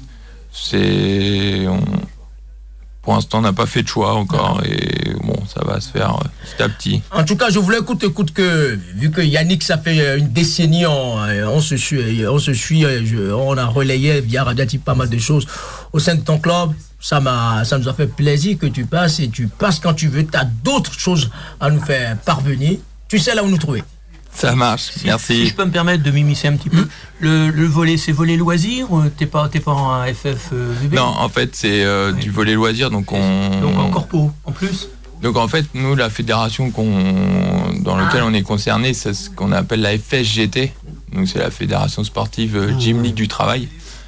C'est, on, pour l'instant, on n'a pas fait de choix encore, et bon, ça va se faire euh, petit à petit. En tout cas, je voulais écouter, écoute que vu que Yannick, ça fait une décennie, on, on se suit, on se suit, je, on a relayé via Radiative pas mal de choses au sein de ton club. Ça m'a, ça nous a fait plaisir que tu passes, et tu passes quand tu veux. Tu as d'autres choses à nous faire parvenir. Tu sais là où nous trouver. Ça marche, merci. Si je peux me permettre de m'immiscer un petit peu, le, le volet, c'est volet loisir, t'es pas, t'es pas en F F V B? Non, en fait, c'est euh, oui. du volet loisir, donc on... Donc en corpo, en plus? Donc en fait, nous, la fédération qu'on, dans laquelle ah. on est concerné, c'est ce qu'on appelle la F S G T, donc c'est la Fédération Sportive euh, Gym League du Travail.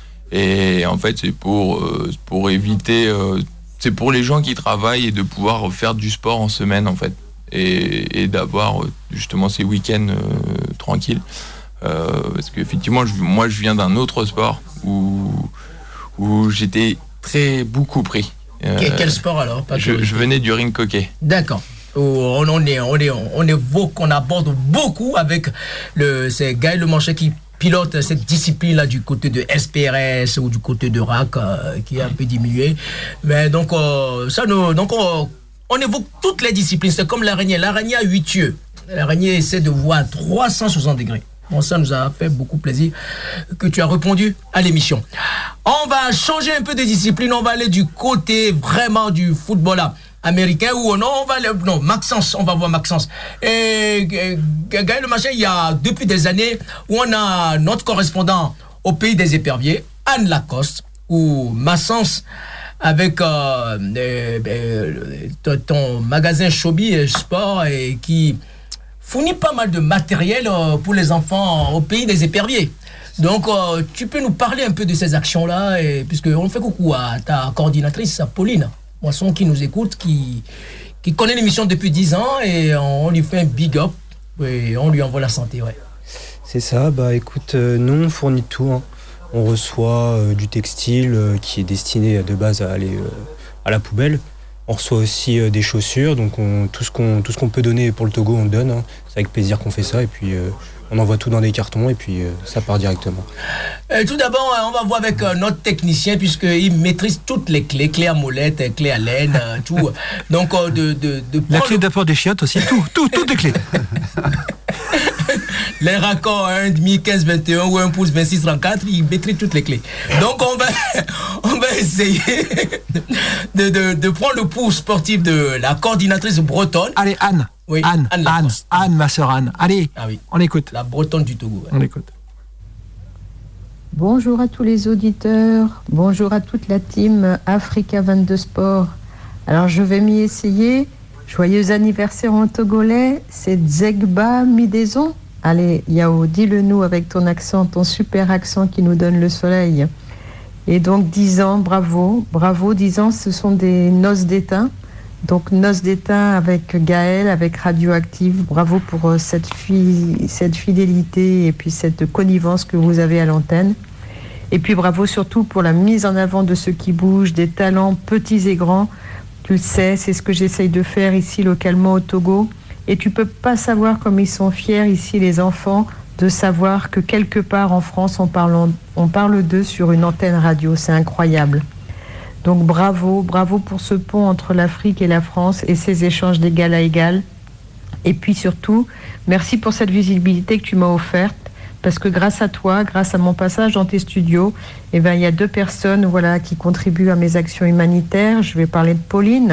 Et en fait, c'est pour, euh, pour éviter... Euh, c'est pour les gens qui travaillent, et de pouvoir faire du sport en semaine, en fait. Et, et d'avoir justement ces week-ends euh, tranquilles. Euh, parce qu'effectivement, je, moi, je viens d'un autre sport où, où j'étais très beaucoup pris. Euh, quel, quel sport alors? Pas je, je venais du ring hockey. D'accord. On, on, est, on, est, on évoque, on aborde beaucoup avec le, c'est Gaël Lemanchet qui pilote cette discipline-là du côté de S P R S ou du côté de R A C, euh, qui est un peu diminué. Mais donc, euh, ça nous... Donc, on, On évoque toutes les disciplines. C'est comme l'araignée. L'araignée a huit yeux. L'araignée essaie de voir trois cent soixante degrés. Bon, ça nous a fait beaucoup plaisir que tu as répondu à l'émission. On va changer un peu de discipline. On va aller du côté vraiment du football là, américain. Ou non, on va aller, non, Maxence. On va voir Maxence. Et Gaël Lemanchet, il y a depuis des années où on a notre correspondant au pays des éperviers, Anne Lacoste, ou Maxence, avec euh, euh, euh, ton magasin Chobi Sport, et qui fournit pas mal de matériel euh, pour les enfants au pays des éperviers. Donc, euh, tu peux nous parler un peu de ces actions-là, et, puisque on fait coucou à ta coordinatrice, à Pauline Moisson, qui nous écoute, qui, qui connaît l'émission depuis dix ans, et on lui fait un big up, et on lui envoie la santé. Ouais. C'est ça, bah écoute, euh, nous on fournit tout, hein. On reçoit euh, du textile euh, qui est destiné de base à aller euh, à la poubelle. On reçoit aussi euh, des chaussures, donc on, tout, ce qu'on, tout ce qu'on peut donner pour le Togo, on le donne. Hein. C'est avec plaisir qu'on fait ça, et puis euh, on envoie tout dans des cartons, et puis euh, ça part directement. Euh, tout d'abord, on va voir avec euh, notre technicien, puisqu'il maîtrise toutes les clés, clés à molette, clés à laine, euh, tout. Donc, euh, de, de, de la clé le... d'apport des chiottes aussi, tout, tout, toutes les clés. Les raccords un demi quinze vingt et un ou un pouce vingt-six trente-quatre, il maîtrise toutes les clés. Donc on va, on va essayer de, de, de prendre le pouls sportif de la coordinatrice bretonne. Allez Anne, oui, Anne, Anne, Anne, Anne, ma sœur Anne. Allez, ah oui. On écoute. La bretonne du Togo. Ouais. On écoute. Bonjour à tous les auditeurs, bonjour à toute la team Africa vingt-deux Sport. Alors je vais m'y essayer. Joyeux anniversaire en togolais, c'est Zegba Midaison. Allez, Yao, dis-le-nous avec ton accent, ton super accent qui nous donne le soleil. Et donc, dix ans, bravo, bravo, dix ans, ce sont des noces d'étain. Donc, noces d'étain avec Gaël, avec Radioactive. Bravo pour cette, fi- cette fidélité et puis cette connivence que vous avez à l'antenne. Et puis, bravo surtout pour la mise en avant de ceux qui bougent, des talents petits et grands. Tu le sais, c'est ce que j'essaye de faire ici localement au Togo. Et tu peux pas savoir comme ils sont fiers ici, les enfants, de savoir que quelque part en France, on parle, on parle d'eux sur une antenne radio. C'est incroyable. Donc bravo, bravo pour ce pont entre l'Afrique et la France et ces échanges d'égal à égal. Et puis surtout, merci pour cette visibilité que tu m'as offerte. Parce que grâce à toi, grâce à mon passage dans tes studios, eh ben, il y a deux personnes voilà, qui contribuent à mes actions humanitaires. Je vais parler de Pauline,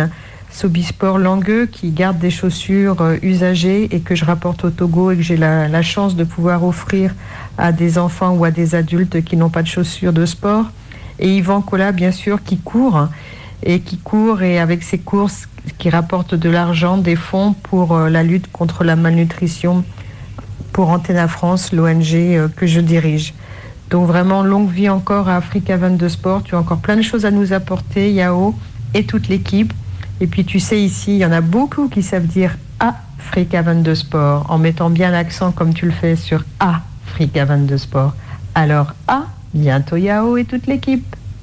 Sobisport Langueux qui garde des chaussures euh, usagées et que je rapporte au Togo et que j'ai la, la chance de pouvoir offrir à des enfants ou à des adultes qui n'ont pas de chaussures de sport. Et Yvan Cola, bien sûr, qui court et qui court et avec ses courses qui rapportent de l'argent, des fonds pour euh, la lutte contre la malnutrition pour Antena France, l'O N G euh, que je dirige. Donc vraiment, longue vie encore à Africa vingt-deux Sport. Tu as encore plein de choses à nous apporter, Yao, et toute l'équipe. Et puis tu sais, ici, il y en a beaucoup qui savent dire Africa vingt-deux Sport, en mettant bien l'accent comme tu le fais sur Africa vingt-deux Sport. Alors, à bientôt Yao et toute l'équipe.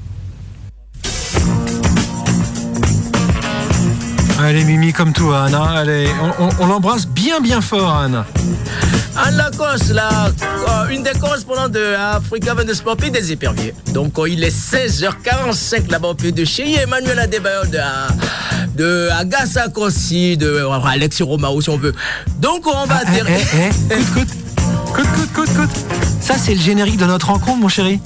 Elle est Mimi comme tout, Anne. Hein. Elle est... on, on, on l'embrasse bien bien fort, Anne. Anne Lacoste, la, euh, une des correspondantes de Africa vingt-deux Sport, pays des éperviers. Donc euh, il est seize heures quarante-cinq là-bas au pays de chez Emmanuel Adebayo de, de Agassa Kossi, de euh, Alexis Romao si on veut. Donc on va ah, dire. Eh, eh, eh, coute, coute, coute, coute, coute. Ça c'est le générique de notre rencontre, mon chéri.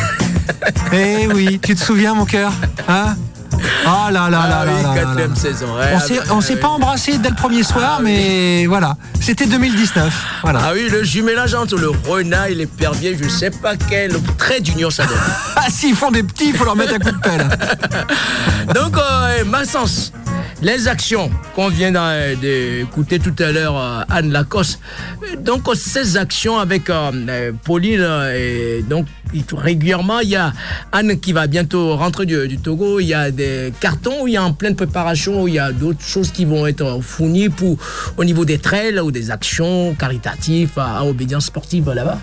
Eh oui, tu te souviens, mon cœur, hein? Ah là là là ah, là oui, là quatrième là. saison. Ouais, on s'est, on s'est pas embrassé dès le premier soir, ah, mais oui. Voilà. C'était deux mille dix-neuf. Voilà. Ah oui, le jumelage entre le renard et l'épervier, je sais pas quel trait d'union ça donne. Ah s'ils font des petits, il faut leur mettre un coup de pelle. Donc, euh, Massens, les actions qu'on vient d'écouter tout à l'heure, euh, Anne Lacoste. Donc, ces actions avec euh, Pauline, et donc régulièrement, il y a Anne qui va bientôt rentrer du, du Togo. Il y a des cartons où il y a en pleine préparation, où il y a d'autres choses qui vont être fournies pour, au niveau des trails ou des actions caritatives à, à obédience sportive là-bas.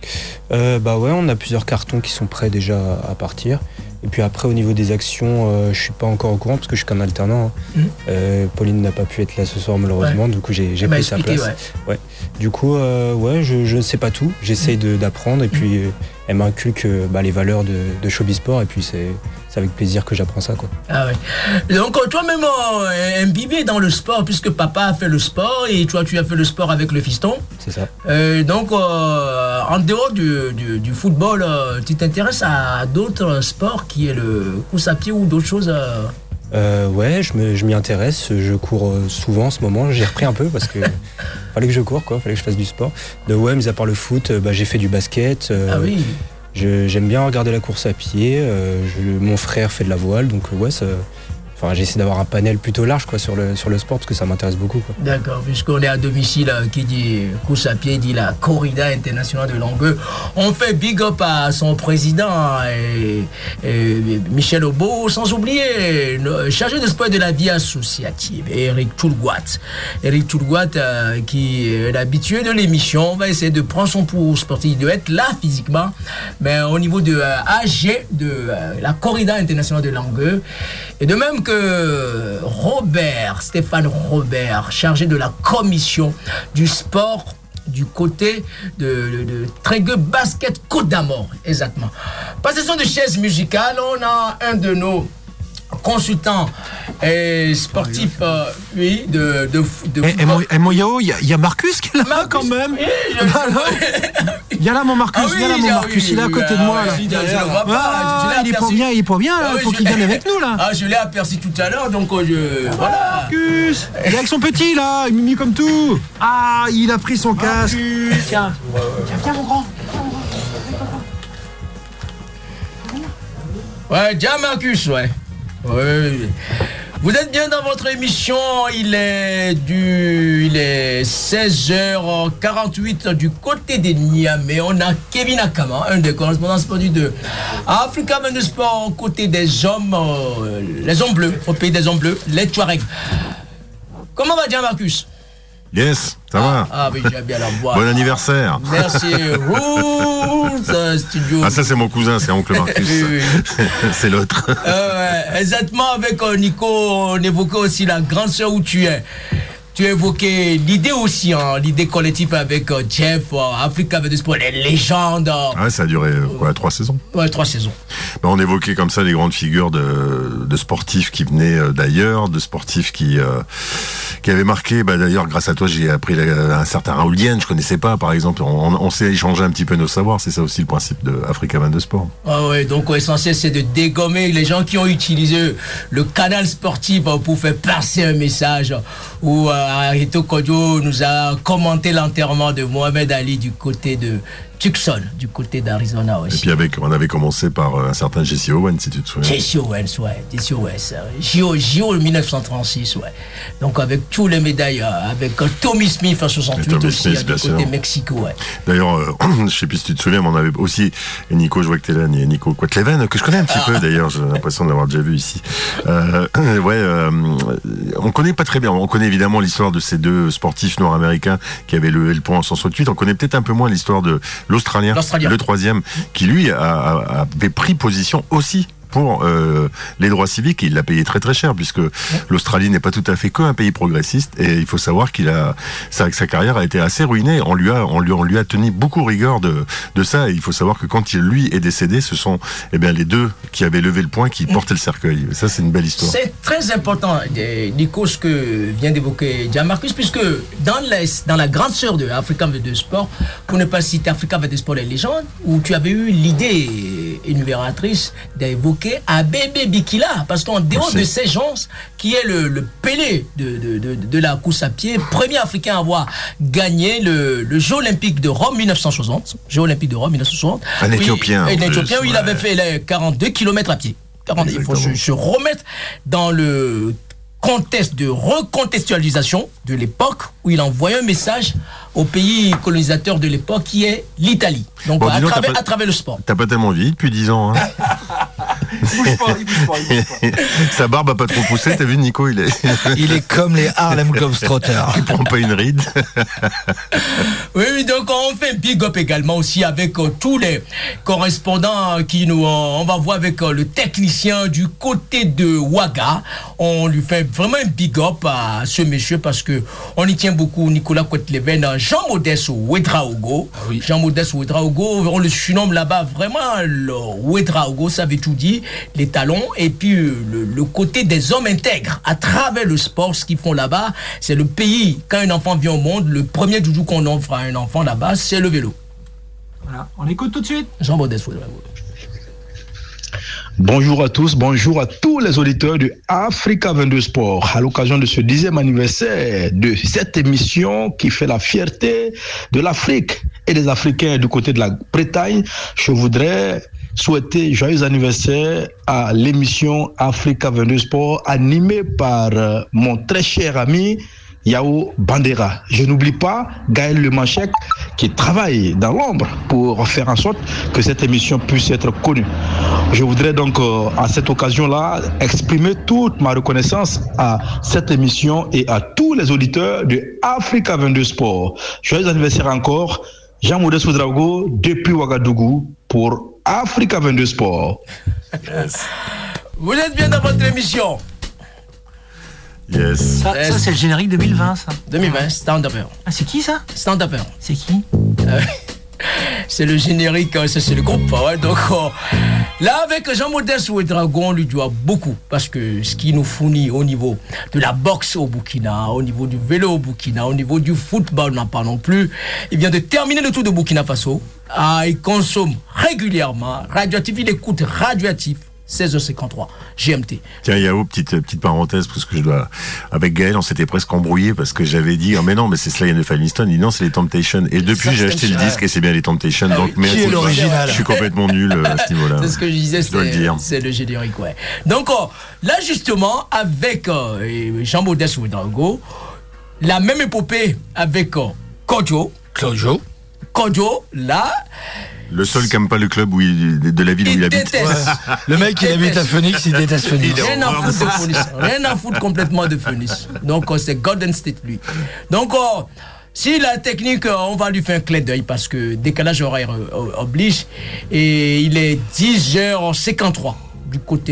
Euh, bah ouais, on a plusieurs cartons qui sont prêts déjà à partir. Et puis après, au niveau des actions, euh, je suis pas encore au courant parce que je suis qu'un alternant. Hein. Mmh. Euh, Pauline n'a pas pu être là ce soir malheureusement, ouais. Du coup j'ai, j'ai pris sa place. Ouais. Ouais. Du coup, euh, ouais, je, je ne sais pas tout. J'essaye mmh. de, d'apprendre et puis euh, elle m'inculque bah, les valeurs de, de Showbisport et puis c'est, c'est avec plaisir que j'apprends ça, quoi. Ah ouais. Donc toi-même euh, imbibé dans le sport puisque papa a fait le sport et toi tu as fait le sport avec le fiston. C'est ça. Euh, donc euh, en dehors du, du, du football, euh, tu t'intéresses à d'autres sports qui est le course à pied ou d'autres choses euh... Euh, ouais, je, me, je m'y intéresse. Je cours souvent en ce moment. J'ai repris un peu parce que fallait que je cours, quoi. Fallait que je fasse du sport. De ouais, mais à part le foot, bah, j'ai fait du basket. Euh, ah oui. Je, j'aime bien regarder la course à pied. Euh, je, mon frère fait de la voile, donc ouais, ça. Enfin, j'essaie d'avoir un panel plutôt large quoi, sur, le, sur le sport parce que ça m'intéresse beaucoup. Quoi. D'accord, puisqu'on est à domicile, qui dit course à pied, dit la corrida internationale de Langueux. On fait big up à son président, et, et Michel Aubeau, sans oublier le chargé de sport de la vie associative, Eric Toulguat. Eric Toulguat, euh, qui est l'habitué de l'émission, on va essayer de prendre son pouls sportif, de être là physiquement, mais au niveau de euh, A G, de euh, la corrida internationale de Langueux. Et de même que Robert, Stéphane Robert, chargé de la commission du sport du côté de, de, de Trégueux Basket Côte d'Amour, exactement. Possession de chaises musicales, on a un de nos consultants et sportifs, euh, oui, de, de, de et, et, mon, et mon Yao, il y, y a Marcus qui est là Marcus, quand même. Il y a là mon Marcus, ah oui, il y a là mon Marcus, oui, il est à côté oui, de moi. Ah, là. Oui, ah, ah, il est pas bien, il est pas bien, il faut qu'il vienne avec nous là. Ah, je l'ai aperçu tout à l'heure, donc je... voilà. Marcus, il est avec son petit là, il mimi comme tout. Ah, il a pris son Marcus. Casque. Tiens, tiens, viens mon grand. Ouais, tiens Marcus, ouais. Oui. Vous êtes bien dans votre émission, il est du il est seize heures quarante-huit du côté des Niamey. On a Kevin Akama, un des correspondants sportifs de Africa vingt-deux Sport, côté des hommes, euh, les hommes bleus, au pays des hommes bleus, les Touaregs. Comment va dire Marcus? Yes, ça ah, va. Ah oui, j'aime bien la voix. Bon anniversaire. Merci. Roots Studio. Ah ça c'est mon cousin, c'est oncle Marcus. Oui, oui. C'est l'autre. Euh, ouais, exactement, avec euh, Nico, on évoquait aussi la grande sœur où tu es. tu as évoqué l'idée aussi, hein, l'idée collective avec euh, Jeff, euh, Africa vingt-deux Sport, les légendes. Euh, ouais, ça a duré quoi, trois saisons. Ouais, trois saisons. Ben, on évoquait comme ça les grandes figures de, de sportifs qui venaient d'ailleurs, de sportifs qui euh, qui avaient marqué. Ben, d'ailleurs, grâce à toi, j'ai appris la, un certain Raoul Dien, je connaissais pas, par exemple. On, on s'est échangé un petit peu nos savoirs. C'est ça aussi le principe de Africa vingt-deux Sport. Ah ouais, donc l'essentiel c'est de dégommer les gens qui ont utilisé le canal sportif pour faire passer un message. Où euh, Arito Kodjo nous a commenté l'enterrement de Mohamed Ali du côté de Tucson, du côté d'Arizona aussi. Et puis avec, on avait commencé par un certain Jesse Owens, si tu te souviens. Jesse Owens, ouais, Jesse Owens. J O, J O mille neuf cent trente-six, ouais. Donc avec tous les médailles, avec Tommy Smith en soixante-huit Tommy aussi, Smith, du côté sûr. Mexico, ouais. D'ailleurs, euh, je sais plus si tu te souviens, mais on avait aussi Nico, je vois que t'es là, Nico Quatleven, que je connais un petit ah. peu d'ailleurs, j'ai l'impression de l'avoir déjà vu ici. Euh, ouais, euh, on connaît pas très bien, on connaît évidemment l'histoire de ces deux sportifs nord-américains qui avaient levé le point en soixante-huit, on connaît peut-être un peu moins l'histoire de l'Australien, L'Australien, le troisième, qui lui a, a, avait pris position aussi pour euh, les droits civiques, et il l'a payé très très cher, puisque l'Australie n'est pas tout à fait qu'un pays progressiste, et il faut savoir qu'il a sa, sa carrière a été assez ruinée. On lui a on lui on lui a tenu beaucoup rigueur de de ça, et il faut savoir que quand il, lui est décédé, ce sont eh bien les deux qui avaient levé le poing qui portaient le cercueil. Ça, c'est une belle histoire. C'est très important, Nico, ce que vient d'évoquer Gianmarcus, puisque dans la dans la grande sœur de Africa vingt-deux Sport, pour ne pas citer Africa vingt-deux Sport les légendes, où tu avais eu l'idée énumératrice d'évoquer Abebe Bikila, parce qu'en dehors de ces gens qui est le, le Pelé de, de, de, de la course à pied, premier Africain à avoir gagné le, le Jeux Olympiques de Rome mille neuf cent soixante, Jeux Olympiques de Rome mille neuf cent soixante, un Éthiopien, un Éthiopien où ouais. il avait fait les quarante-deux kilomètres à pied. quarante, il faut se, se remettre dans le contexte de recontextualisation de l'époque où il envoyait un message au pays colonisateur de l'époque qui est l'Italie. Donc bon, à, donc, travers, pas, à travers le sport. T'as pas tellement vieilli depuis dix ans. Hein. il bouge pas, il bouge pas, il bouge pas. Sa barbe a pas trop poussé, t'as vu Nico, il est... il est comme les Harlem Globetrotters. Il prend pas une ride. Oui, donc on fait un big up également aussi avec euh, tous les correspondants qui nous... Euh, on va voir avec euh, le technicien du côté de Ouaga. On lui fait vraiment un big up à ce monsieur parce que on y tient beaucoup. Nicolas Quatleven, Jean-Modeste Ouedraogo. Ah oui. Jean-Modeste Ouedraogo, on le surnomme là-bas vraiment le Ouedraogo, ça veut tout dire, les talons. Et puis le, le côté des hommes intègres à travers le sport, ce qu'ils font là-bas, c'est le pays. Quand un enfant vient au monde, le premier doudou qu'on offre à un enfant là-bas, c'est le vélo. Voilà, on écoute tout de suite. Jean-Modeste Ouedraogo. Bonjour à tous, bonjour à tous les auditeurs de Africa vingt-deux Sport. À l'occasion de ce dixième anniversaire de cette émission qui fait la fierté de l'Afrique et des Africains du côté de la Bretagne, je voudrais souhaiter joyeux anniversaire à l'émission Africa vingt-deux Sport animée par mon très cher ami Yao Bandera. Je n'oublie pas Gaël Lemanchek qui travaille dans l'ombre pour faire en sorte que cette émission puisse être connue. Je voudrais donc euh, à cette occasion-là exprimer toute ma reconnaissance à cette émission et à tous les auditeurs de Africa vingt-deux Sport. Joyeux anniversaire encore, Jean-Modeste Ouedraogo depuis Ouagadougou pour Africa vingt-deux Sport. Yes. Vous êtes bien dans votre émission. Yes. Ça, ça c'est le générique deux mille vingt, ça. deux mille vingt, Stand-Upper. Ah, c'est qui ça? Stand-Upper. C'est qui? euh, C'est le générique, ça c'est le groupe. Ouais, donc euh, là, avec Jean-Modeste Ouedraogo, on lui doit beaucoup. Parce que ce qu'il nous fournit au niveau de la boxe au Burkina, au niveau du vélo au Burkina, au niveau du football, on n'en parle non plus. Il vient de terminer le tour de Burkina Faso. Ah, il consomme régulièrement Radioactif, il écoute Radioactif. seize heures cinquante-trois, G M T. Tiens, Yao, petite, petite parenthèse, parce que je dois, avec Gaël, on s'était presque embrouillé parce que j'avais dit, oh, mais non, mais c'est Sly and the Family Stone. Il dit non, c'est les Temptations. Et depuis, j'ai acheté le disque et c'est bien les Temptations. Ah, donc, oui. mais Qui est l'original? Je suis complètement nul à ce niveau-là. C'est ce que je disais, c'est, le, c'est le générique, ouais. Donc, oh, là, justement, avec euh, Jean-Modeste Ouedraogo, la même épopée avec euh, Kodjo. Kodjo. Kodjo, là. Le seul qui n'aime pas le club où il, de la ville il où il habite. Ouais. Le mec, il, il habite à Phoenix, il déteste Phoenix. Rien à foutre de Phoenix. Rien à foutre complètement de Phoenix. Donc, c'est Golden State, lui. Donc, oh, si la technique, on va lui faire un clin d'œil parce que décalage horaire oblige. Et il est dix heures cinquante-trois du côté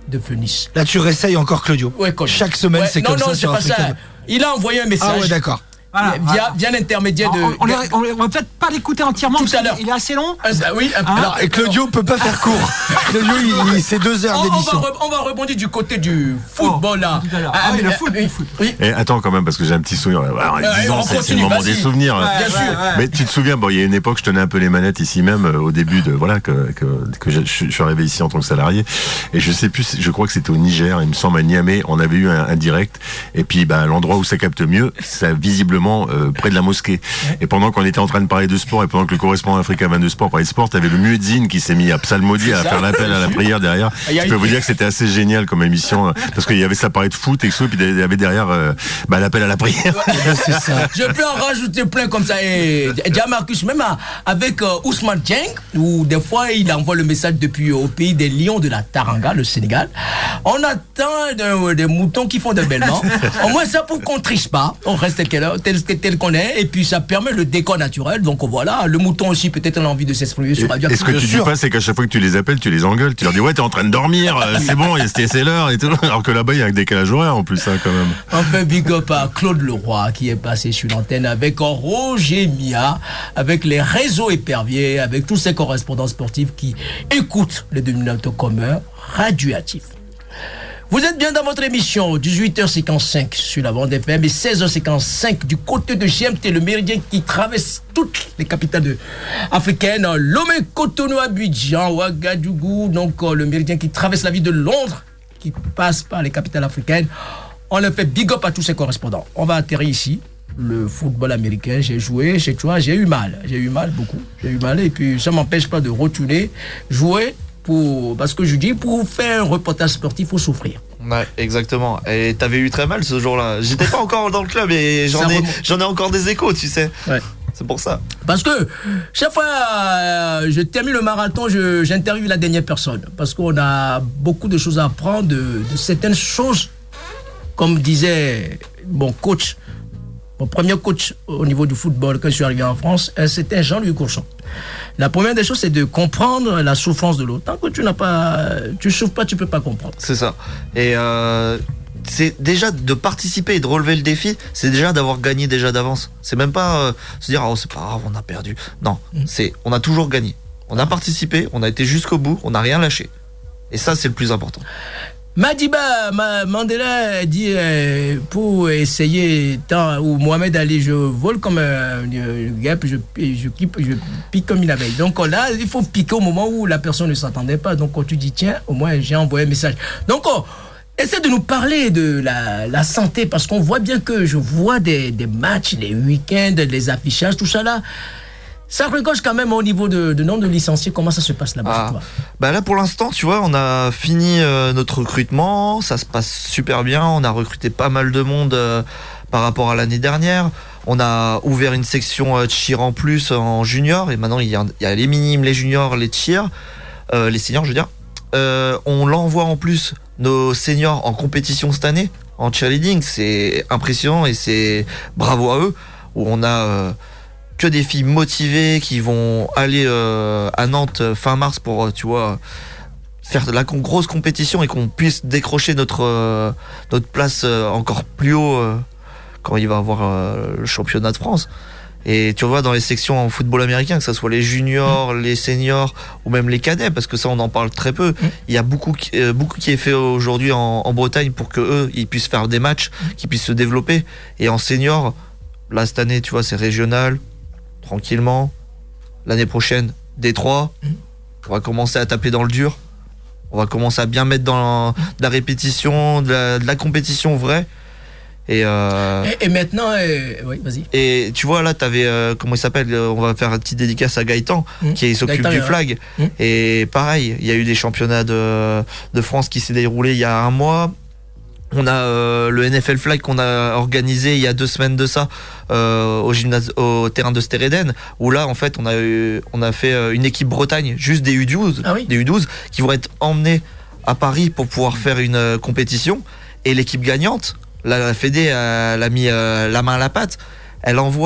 de Venise. Là, tu réessayes encore Claudio. Ouais, Chaque semaine, ouais, c'est non, comme non, ça c'est sur pas Africa. ça. Il a envoyé un message. Ah ouais, d'accord. Voilà, via, voilà. via l'intermédiaire de. On, on, de- on, on va peut-être pas l'écouter entièrement. Tout à l'heure. Il est assez long. Ah, ça, oui. Hein alors, Et Claudio peut pas faire court. Claudio, il, il- c'est deux heures on, on, va d'émission. re- on va rebondir du côté du football là. tout à l'heure. Ah oui, le foot, oui, le foot. oui. Et attends quand même parce que j'ai un petit souvenir. Alors, Ouais, dix ans, on c'est, c'est le continue, moment vas-y. des souvenirs. Ouais, bien sûr. Mais tu te souviens, bon, il y a une époque, je tenais un peu les manettes ici même euh, au début de voilà que que, que je, je suis arrivé ici en tant que salarié. Et je sais plus, je crois que c'était au Niger, il me semble à Niamey, on avait eu un, un direct. Et puis bah l'endroit où ça capte mieux, c'est visiblement euh, près de la mosquée. Et pendant qu'on était en train de parler de sport et pendant que le correspondant Africa vingt-deux Sport parlait de sport, t'avais le muezzin qui s'est mis à psalmodier, à faire l'appel à la prière derrière. Je peux vous dire que c'était assez génial comme émission parce qu'il y avait ça parlait de foot et tout, puis il y avait derrière euh, bah, l'appel à la prière. C'est ça. Je peux en rajouter plein comme ça. Et Marcus, même à- avec euh, Ousmane Dieng, où des fois il envoie le message depuis au pays des lions de la Taranga, le Sénégal. On attend de- des moutons qui font des bêlements. Au moins ça pour qu'on triche pas. On reste tel, tel, tel qu'on est. Et puis ça permet le décor naturel. Donc voilà, le mouton aussi peut-être a envie de s'exprimer sur Radio. Et ce que tu dis pas, c'est qu'à chaque fois que tu les appelles, tu les engueules. Tu leur dis ouais, t'es en train de dormir, euh, c'est bon, et c'est, c'est l'heure et tout. Alors que là-bas, il y a un décalage horaire en plus, hein, quand même. Enfin, big up à Claude Leroy qui est passé sur l'antenne avec Roger Mia, avec les réseaux éperviers, avec tous ces correspondants sportifs qui écoutent le dénominateur commun radioactif. Vous êtes bien dans votre émission, dix-huit heures cinquante-cinq sur la bande F M et seize heures cinquante-cinq du côté de G M T, le méridien qui traverse toutes les capitales de- africaines, Lomé, Cotonou, Abidjan, Ouagadougou, donc euh, le méridien qui traverse la ville de Londres, qui passe par les capitales africaines. On le fait big up à tous ces correspondants. On va atterrir ici. Le football américain, j'ai joué, j'ai, tu vois, j'ai eu mal. J'ai eu mal beaucoup. J'ai eu mal et puis ça m'empêche pas de retourner jouer pour, parce que je dis, pour faire un reportage sportif, il faut souffrir. Ouais, exactement. Et t'avais eu très mal ce jour-là. J'étais pas encore dans le club et j'en Ça ai, remonte. j'en ai encore des échos, tu sais. Ouais. C'est pour ça. Parce que chaque fois euh, je termine le marathon, je, j'interviewe la dernière personne. Parce qu'on a beaucoup de choses à apprendre de, de certaines choses. Comme disait mon coach, mon premier coach au niveau du football quand je suis arrivé en France, c'était Jean-Louis Courchon. La première des choses, c'est de comprendre la souffrance de l'autre. Tant que tu n'as pas, tu souffres pas, tu peux pas comprendre. C'est ça. Et euh, c'est déjà de participer et de relever le défi, c'est déjà d'avoir gagné déjà d'avance. C'est même pas euh, se dire oh c'est pas grave, on a perdu. Non, Mm. c'est on a toujours gagné. On a participé, on a été jusqu'au bout, on n'a rien lâché. Et ça, c'est le plus important. Madiba Ma- Mandela dit euh, pour essayer tant, ou Mohamed Ali, je vole comme un euh, gars, puis je, puis je, pique- je pique comme une abeille. Donc là, il faut piquer au moment où la personne ne s'attendait pas. Donc quand tu dis tiens, au moins j'ai envoyé un message. Donc oh, essaie de nous parler de la, la santé, parce qu'on voit bien que je vois des, des matchs, les week-ends, les affichages, tout ça là. Ça recoche quand même au niveau de, de nombre de licenciés. Comment ça se passe là-bas Ah. chez toi? Bah là pour l'instant, tu vois, on a fini euh, notre recrutement, ça se passe super bien, on a recruté pas mal de monde euh, par rapport à l'année dernière. On a ouvert une section euh, cheer en plus en junior et maintenant il y a, il y a les minimes, les juniors, les cheer, euh, les seniors je veux dire. Euh, on l'envoie en plus nos seniors en compétition cette année en cheerleading, c'est impressionnant et c'est bravo à eux où on a euh, que des filles motivées qui vont aller euh, à Nantes fin mars pour, euh, tu vois, faire de la con- grosse compétition et qu'on puisse décrocher notre, euh, notre place euh, encore plus haut euh, quand il va avoir euh, le championnat de France. Et tu vois, dans les sections en football américain, que ce soit les juniors, les seniors ou même les cadets, parce que ça, on en parle très peu, il y a beaucoup qui, euh, beaucoup qui est fait aujourd'hui en, en Bretagne pour que eux, ils puissent faire des matchs, qu'ils puissent se développer. Et en senior, là, cette année, tu vois, c'est régional, tranquillement. L'année prochaine, Détroit. On va commencer à taper dans le dur. On va commencer à bien mettre dans de la répétition, de la, de la compétition vraie. Et, euh, Et, et maintenant, euh, oui, vas-y. et tu vois, là, t'avais, euh, comment il s'appelle, euh, on va faire une petite dédicace à Gaëtan, Mmh. qui s'occupe Gaëtan, du ouais. flag. Mmh. Et pareil, il y a eu des championnats de, de France qui s'est déroulé il y a un mois. On a euh, le N F L Flag qu'on a organisé il y a deux semaines de ça euh, au gymnase, au terrain de Stereden, où là en fait on a eu, on a fait euh, une équipe Bretagne, juste des U douze, Ah oui. des U douze qui vont être emmenés à Paris pour pouvoir faire une euh, compétition. Et l'équipe gagnante, la, la Fédé, elle a mis euh, la main à la pâte. Elle envoie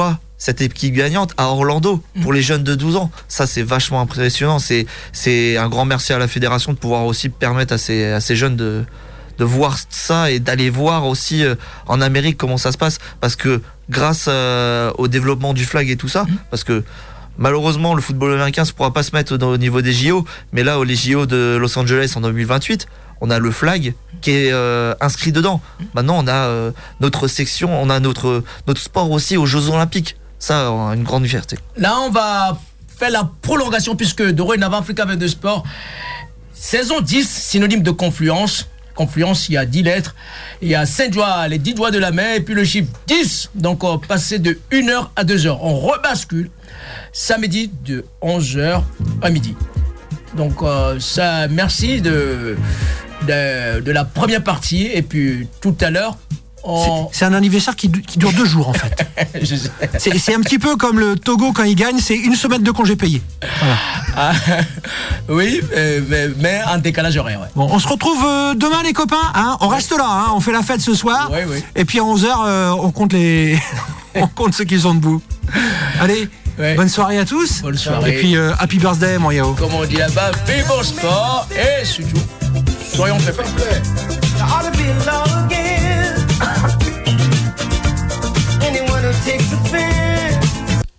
cette équipe gagnante à Orlando pour les jeunes de douze ans. Ça, c'est vachement impressionnant. C'est, c'est un grand merci à la fédération de pouvoir aussi permettre à ces, à ces jeunes de, de voir ça et d'aller voir aussi euh, en Amérique comment ça se passe. Parce que grâce euh, au développement du flag et tout ça, parce que malheureusement, le football américain ne pourra pas se mettre au niveau des J O, mais là, aux J O de Los Angeles en deux mille vingt-huit, on a le flag qui est euh, inscrit dedans. Maintenant, on a euh, notre section, on a notre, notre sport aussi aux Jeux Olympiques. Ça, on a une grande fierté. Là, on va faire la prolongation puisque dorénavant, Africa vingt-deux Sport, saison dix, synonyme de confluence. Confluence, il y a dix lettres. Il y a cinq doigts, les dix doigts de la main, et puis le chiffre dix. Donc, on passer de une heure à deux heures. On rebascule samedi de onze heures à midi. Donc, euh, ça, merci de, de, de la première partie. Et puis, tout à l'heure, on... c'est, c'est un anniversaire qui, qui dure deux jours, en fait. Je sais. C'est, c'est un petit peu comme le Togo, quand il gagne, c'est une semaine de congé payé. Voilà. Ah, oui, mais, mais en décalage horaire. Ouais. Bon, on se retrouve euh, demain, les copains. Hein, on reste là, hein, on fait la fête ce soir. Ouais, ouais. Et puis à onze heures, euh, on compte les, on compte ceux qui sont debout. Allez. Ouais. Bonne soirée à tous. Bonne soirée. Et puis euh, happy birthday, mon Yao. Comme on dit là-bas, vive au sport et surtout, soyons fair play.